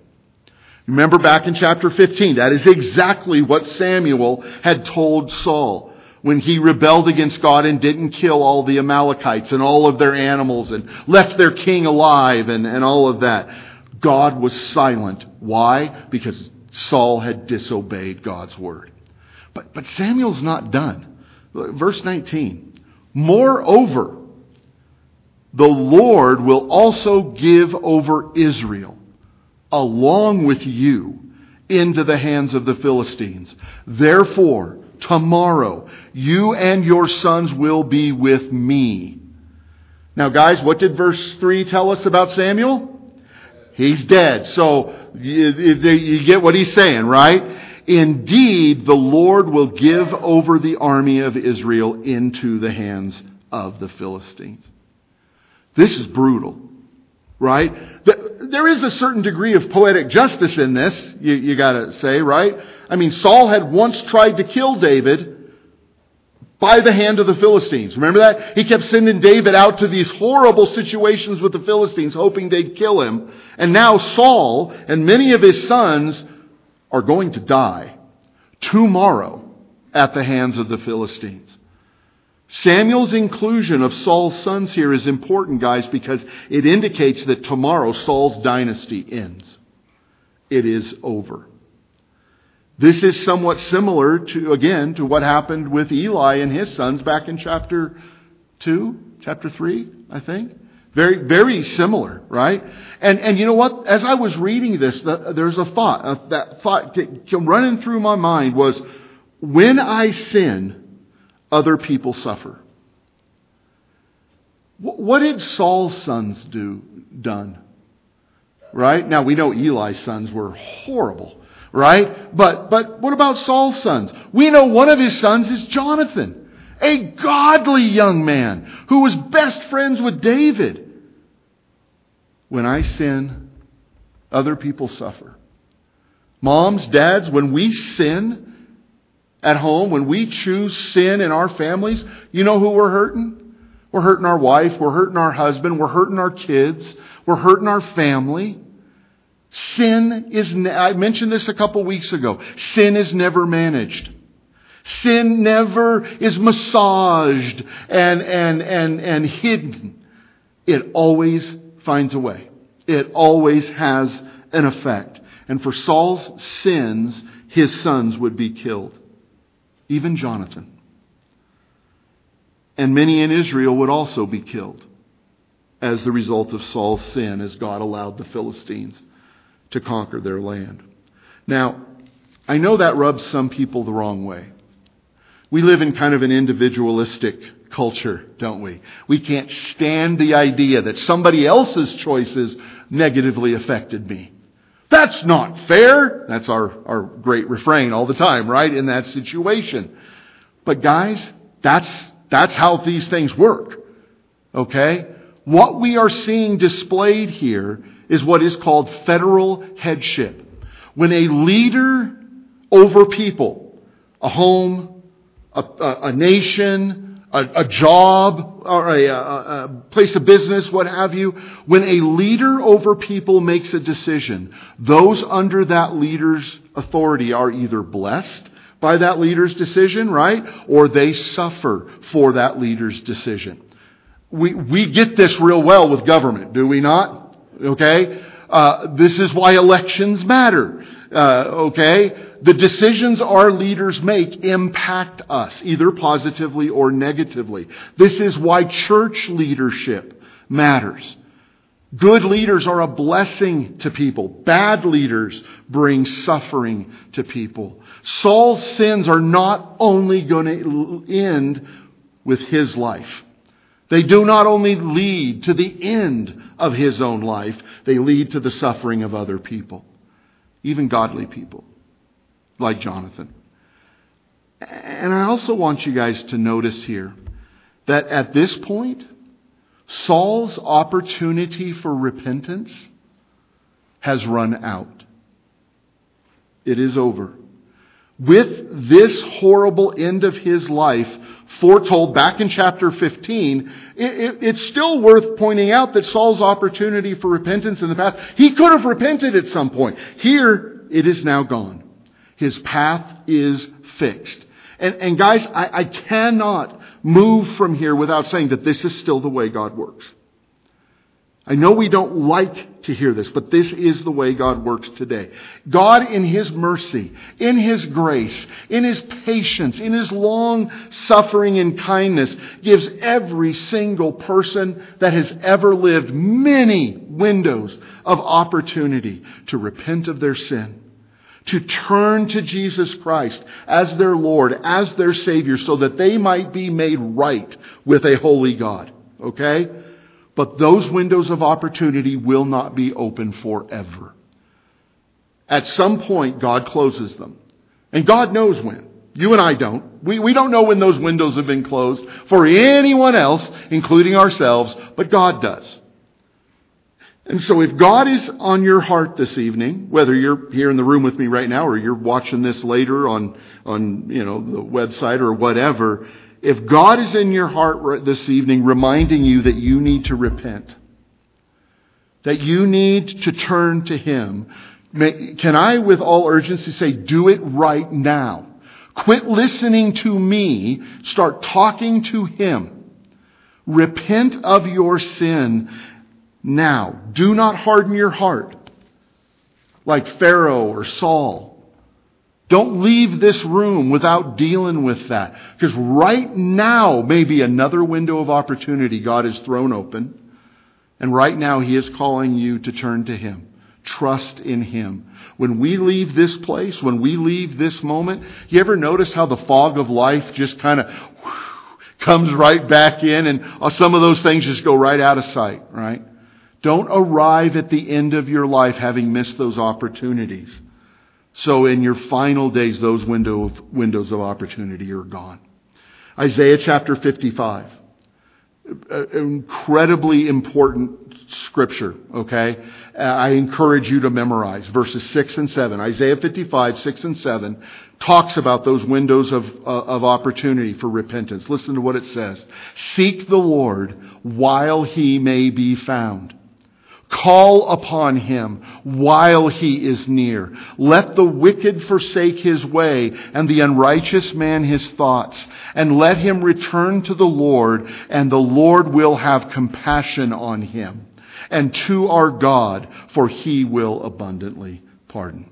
Remember back in chapter 15, that is exactly what Samuel had told Saul. when he rebelled against God and didn't kill all the Amalekites and all of their animals and left their king alive and all of that. God was silent. Why? Because Saul had disobeyed God's word. But Samuel's not done. Verse 19. Moreover, the Lord will also give over Israel, along with you, into the hands of the Philistines. Therefore, tomorrow, you and your sons will be with me. Now, guys, what did verse 3 tell us about Samuel? He's dead. So, you get what he's saying, right? Indeed, the Lord will give over the army of Israel into the hands of the Philistines. This is brutal, right? There is a certain degree of poetic justice in this, you gotta say, right? I mean, Saul had once tried to kill David by the hand of the Philistines. Remember that? He kept sending David out to these horrible situations with the Philistines, hoping they'd kill him. And now Saul and many of his sons are going to die tomorrow at the hands of the Philistines. Samuel's inclusion of Saul's sons here is important, guys, because it indicates that tomorrow Saul's dynasty ends. It is over. This is somewhat similar to what happened with Eli and his sons back in chapter 3, I think. Very, very similar, right? And you know what? As I was reading this, there's a thought. That thought running through my mind was, when I sin, other people suffer. What did Saul's sons done? Right? Now we know Eli's sons were horrible, right? But what about Saul's sons? We know one of his sons is Jonathan, a godly young man who was best friends with David. When I sin, other people suffer. Moms, dads, when we sin at home, when we choose sin in our families, you know who we're hurting? We're hurting our wife, we're hurting our husband, we're hurting our kids, we're hurting our family. Sin is, I mentioned this a couple weeks ago, sin is never managed. Sin never is massaged and hidden. It always finds a way. It always has an effect. And for Saul's sins, his sons would be killed. Even Jonathan. And many in Israel would also be killed as the result of Saul's sin, as God allowed the Philistines to conquer their land. Now, I know that rubs some people the wrong way. We live in kind of an individualistic culture, don't we? We can't stand the idea that somebody else's choices negatively affected me. That's not fair. That's our great refrain all the time, right? In that situation. But guys, that's how these things work. Okay? What we are seeing displayed here is what is called federal headship. When a leader over people, a home, a nation, a job, or a place of business, what have you, when a leader over people makes a decision, those under that leader's authority are either blessed by that leader's decision, right? Or they suffer for that leader's decision. We get this real well with government, do we not? Okay? This is why elections matter. Okay? The decisions our leaders make impact us, either positively or negatively. This is why church leadership matters. Good leaders are a blessing to people. Bad leaders bring suffering to people. Saul's sins are not only going to end with his life. They do not only lead to the end of his own life, they lead to the suffering of other people, even godly people, like Jonathan. And I also want you guys to notice here that at this point, Saul's opportunity for repentance has run out. It is over. With this horrible end of his life foretold back in chapter 15, it's still worth pointing out that Saul's opportunity for repentance in the past, he could have repented at some point. Here, it is now gone. His path is fixed. And guys, I cannot move from here without saying that this is still the way God works. I know we don't like to hear this, but this is the way God works today. God, in His mercy, in His grace, in His patience, in His long suffering and kindness, gives every single person that has ever lived many windows of opportunity to repent of their sin, to turn to Jesus Christ as their Lord, as their Savior, so that they might be made right with a holy God. Okay? But those windows of opportunity will not be open forever. At some point, God closes them. And God knows when. You and I don't. We don't know when those windows have been closed for anyone else, including ourselves, but God does. And so if God is on your heart this evening, whether you're here in the room with me right now or you're watching this later on the website or whatever, if God is in your heart this evening reminding you that you need to repent, that you need to turn to Him, can I with all urgency say, do it right now. Quit listening to me. Start talking to Him. Repent of your sin now. Do not harden your heart like Pharaoh or Saul. Don't leave this room without dealing with that. Because right now may be another window of opportunity God has thrown open. And right now He is calling you to turn to Him. Trust in Him. When we leave this place, when we leave this moment, you ever notice how the fog of life just kind of comes right back in and some of those things just go right out of sight, right? Don't arrive at the end of your life having missed those opportunities. So in your final days, those windows of opportunity are gone. Isaiah chapter 55. Incredibly important scripture, okay? I encourage you to memorize verses 6 and 7. Isaiah 55, 6 and 7 talks about those windows of opportunity for repentance. Listen to what it says. Seek the Lord while He may be found. Call upon Him while He is near. Let the wicked forsake his way and the unrighteous man his thoughts. And let him return to the Lord, and the Lord will have compassion on him. And to our God, for He will abundantly pardon.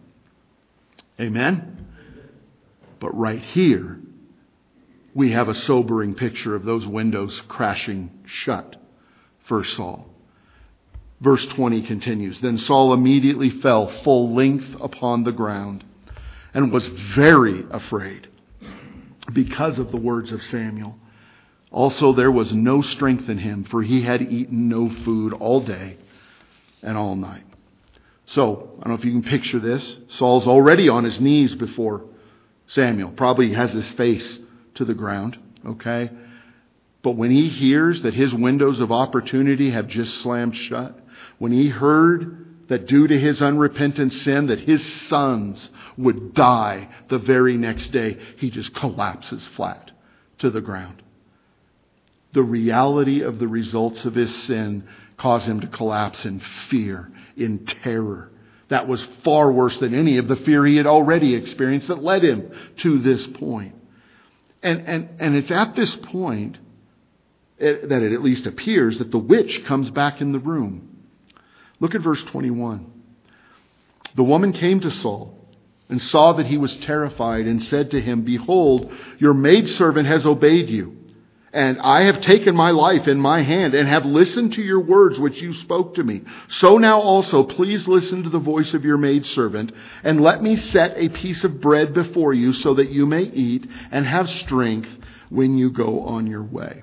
Amen? But right here, we have a sobering picture of those windows crashing shut for Saul. Verse 20 continues, Then Saul immediately fell full length upon the ground and was very afraid because of the words of Samuel. Also there was no strength in him, for he had eaten no food all day and all night. So, I don't know if you can picture this. Saul's already on his knees before Samuel. Probably has his face to the ground, okay? But when he hears that his windows of opportunity have just slammed shut, when he heard that due to his unrepentant sin that his sons would die the very next day, he just collapses flat to the ground. The reality of the results of his sin caused him to collapse in fear, in terror. That was far worse than any of the fear he had already experienced that led him to this point. And it's at this point that it at least appears that the witch comes back in the room. Look at verse 21. The woman came to Saul and saw that he was terrified and said to him, Behold, your maidservant has obeyed you, and I have taken my life in my hand and have listened to your words which you spoke to me. So now also please listen to the voice of your maidservant, and let me set a piece of bread before you so that you may eat and have strength when you go on your way.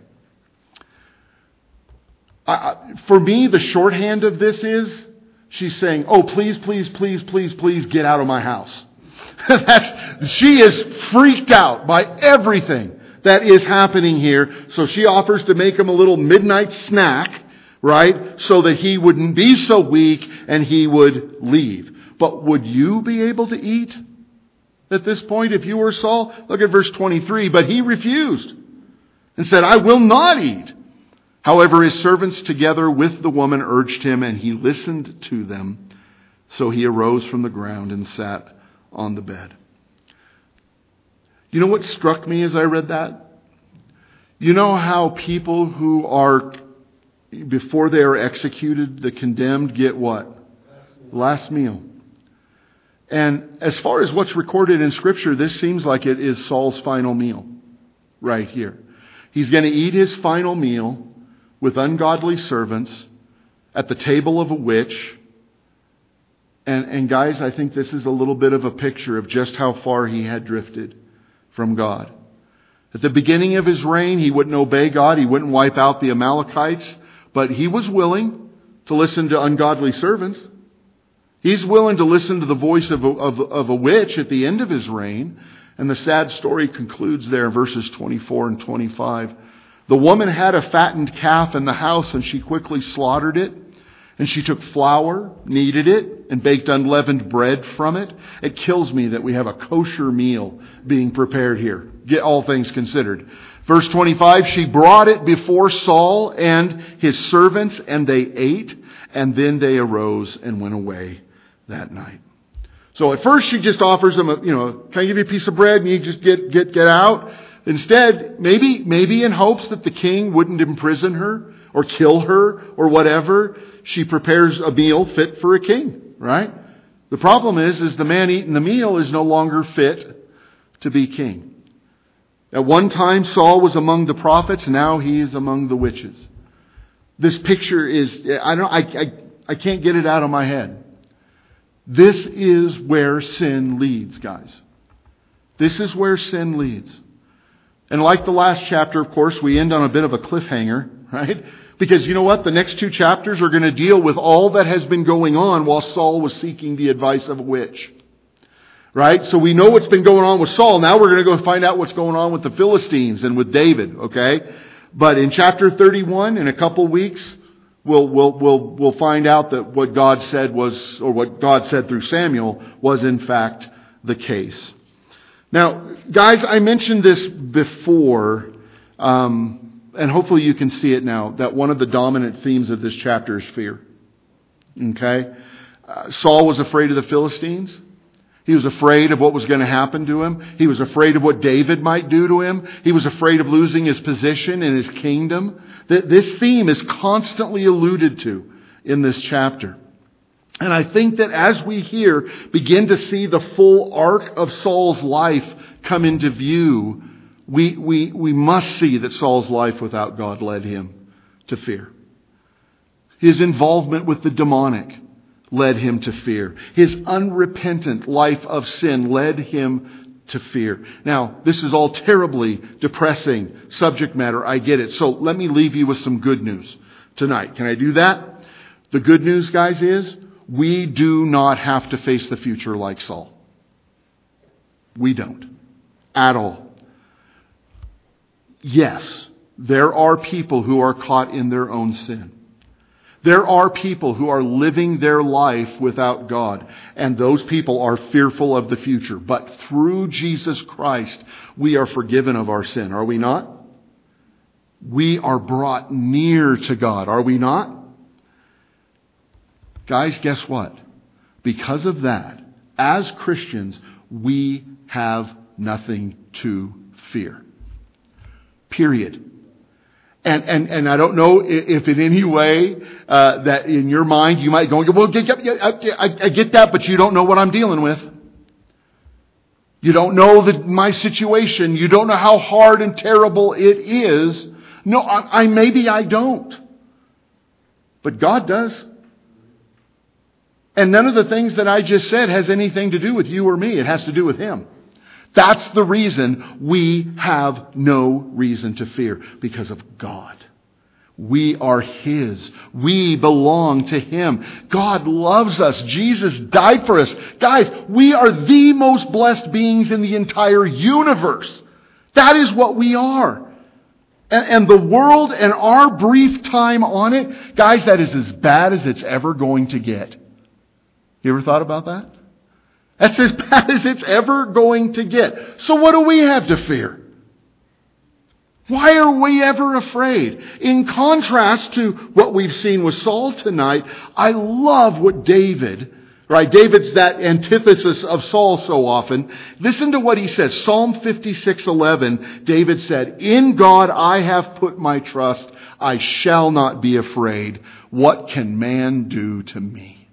For me, the shorthand of this is, she's saying, oh, please, please, please, please, please get out of my house. She is freaked out by everything that is happening here. So she offers to make him a little midnight snack, right? So that he wouldn't be so weak and he would leave. But would you be able to eat at this point if you were Saul? Look at verse 23. But he refused and said, I will not eat. However, his servants together with the woman urged him, and he listened to them. So he arose from the ground and sat on the bed. You know what struck me as I read that? You know how people who are, before they are executed, the condemned get what? Last meal. And as far as what's recorded in Scripture, this seems like it is Saul's final meal right here. He's going to eat his final meal with ungodly servants at the table of a witch. And guys, I think this is a little bit of a picture of just how far he had drifted from God. At the beginning of his reign, he wouldn't obey God. He wouldn't wipe out the Amalekites. But he was willing to listen to ungodly servants. He's willing to listen to the voice of a witch at the end of his reign. And the sad story concludes there in verses 24 and 25. The woman had a fattened calf in the house, and she quickly slaughtered it. And she took flour, kneaded it, and baked unleavened bread from it. It kills me that we have a kosher meal being prepared here. Get all things considered. Verse 25, she brought it before Saul and his servants, and they ate, and then they arose and went away that night. So at first she just offers them, can I give you a piece of bread and you just get out? Instead, maybe in hopes that the king wouldn't imprison her or kill her or whatever, she prepares a meal fit for a king, right? The problem is the man eating the meal is no longer fit to be king. At one time, Saul was among the prophets. Now he is among the witches. This picture is, I can't get it out of my head. This is where sin leads, guys. This is where sin leads. And like the last chapter, of course, we end on a bit of a cliffhanger, right? Because you know what? The next two chapters are going to deal with all that has been going on while Saul was seeking the advice of a witch. Right? So we know what's been going on with Saul. Now we're going to go find out what's going on with the Philistines and with David, okay? But in chapter 31, in a couple weeks, we'll find out that what God said was, or what God said through Samuel was in fact the case. Now, guys, I mentioned this before, and hopefully you can see it now, that one of the dominant themes of this chapter is fear. Okay? Saul was afraid of the Philistines. He was afraid of what was going to happen to him. He was afraid of what David might do to him. He was afraid of losing his position in his kingdom. This theme is constantly alluded to in this chapter. And I think that as we here begin to see the full arc of Saul's life come into view, we must see that Saul's life without God led him to fear. His involvement with the demonic led him to fear. His unrepentant life of sin led him to fear. Now, this is all terribly depressing subject matter. I get it. So let me leave you with some good news tonight. Can I do that? The good news, guys, is we do not have to face the future like Saul. We don't. At all. Yes, there are people who are caught in their own sin. There are people who are living their life without God, and those people are fearful of the future. But through Jesus Christ, we are forgiven of our sin, are we not? We are brought near to God, are we not? Guys, guess what? Because of that, as Christians, we have nothing to fear. Period. And I don't know if in any way that in your mind you might go, well, I get that, but you don't know what I'm dealing with. You don't know my situation. You don't know how hard and terrible it is. No, maybe I don't. But God does. And none of the things that I just said has anything to do with you or me. It has to do with Him. That's the reason we have no reason to fear, because of God. We are His. We belong to Him. God loves us. Jesus died for us. Guys, we are the most blessed beings in the entire universe. That is what we are. And the world and our brief time on it, guys, that is as bad as it's ever going to get. You ever thought about that? That's as bad as it's ever going to get. So what do we have to fear? Why are we ever afraid? In contrast to what we've seen with Saul tonight, I love what Right? David's that antithesis of Saul so often. Listen to what he says. Psalm 56:11, David said, "In God I have put my trust. I shall not be afraid. What can man do to me?"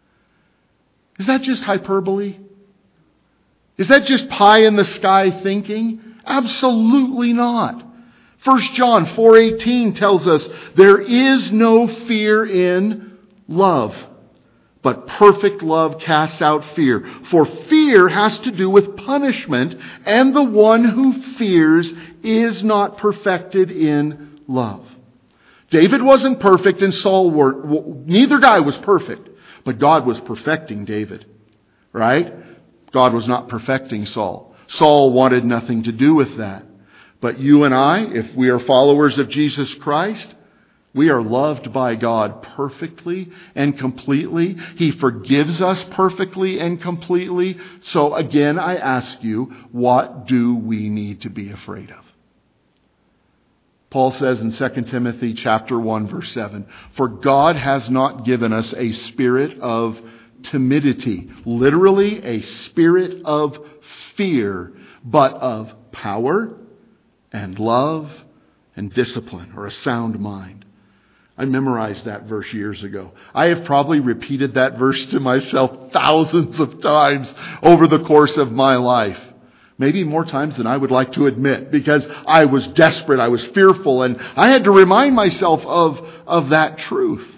Is that just hyperbole? Is that just pie in the sky thinking? Absolutely not. 1 John 4:18 tells us there is no fear in love, but perfect love casts out fear. For fear has to do with punishment, and the one who fears is not perfected in love. David wasn't perfect and Saul weren't. Neither guy was perfect, but God was perfecting David. Right? God was not perfecting Saul. Saul wanted nothing to do with that. But you and I, if we are followers of Jesus Christ, we are loved by God perfectly and completely. He forgives us perfectly and completely. So again, I ask you, what do we need to be afraid of? Paul says in 2 Timothy chapter 1, verse 7, "For God has not given us a spirit of timidity," literally a spirit of fear, "but of power and love and discipline," or a sound mind. I memorized that verse years ago. I have probably repeated that verse to myself thousands of times over the course of my life. Maybe more times than I would like to admit, because I was desperate, I was fearful, and I had to remind myself of that truth.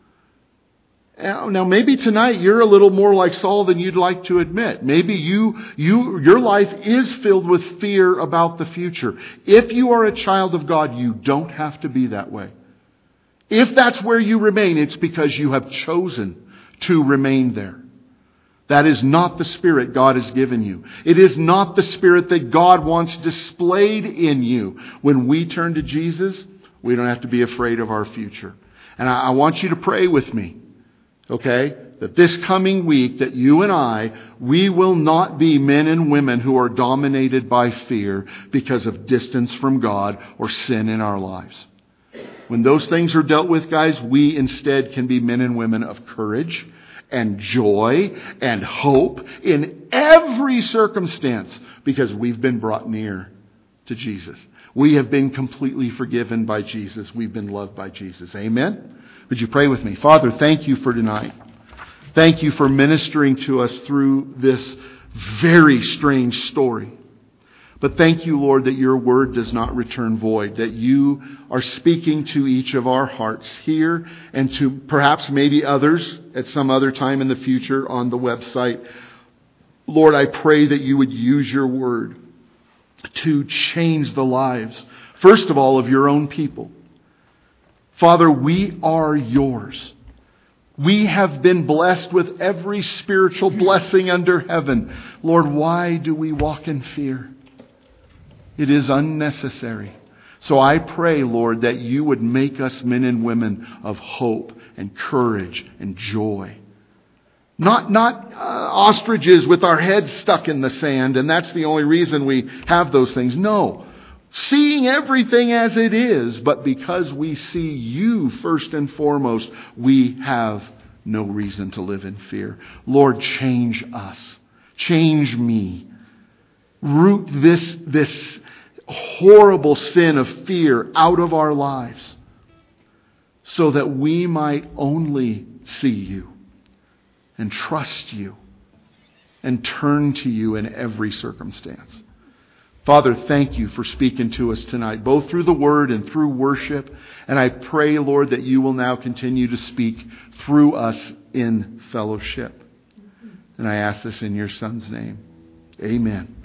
Now, maybe tonight you're a little more like Saul than you'd like to admit. Maybe your life is filled with fear about the future. If you are a child of God, you don't have to be that way. If that's where you remain, it's because you have chosen to remain there. That is not the spirit God has given you. It is not the spirit that God wants displayed in you. When we turn to Jesus, we don't have to be afraid of our future. And I want you to pray with me, okay? That this coming week, that you and I, we will not be men and women who are dominated by fear because of distance from God or sin in our lives. When those things are dealt with, guys, we instead can be men and women of courage and joy and hope in every circumstance because we've been brought near to Jesus. We have been completely forgiven by Jesus. We've been loved by Jesus. Amen? Would you pray with me? Father, thank you for tonight. Thank you for ministering to us through this very strange story. But thank you, Lord, that your word does not return void, that you are speaking to each of our hearts here and to perhaps maybe others at some other time in the future on the website. Lord, I pray that you would use your word to change the lives, first of all, of your own people. Father, we are yours. We have been blessed with every spiritual blessing under heaven. Lord, why do we walk in fear? It is unnecessary. So I pray, Lord, that you would make us men and women of hope and courage and joy. Not ostriches with our heads stuck in the sand, and that's the only reason we have those things. No. Seeing everything as it is, but because we see you first and foremost, we have no reason to live in fear. Lord, change us. Change me. Root this horrible sin of fear out of our lives so that we might only see you and trust you and turn to you in every circumstance. Father, thank you for speaking to us tonight, both through the word and through worship. And I pray, Lord, that you will now continue to speak through us in fellowship. And I ask this in your Son's name. Amen.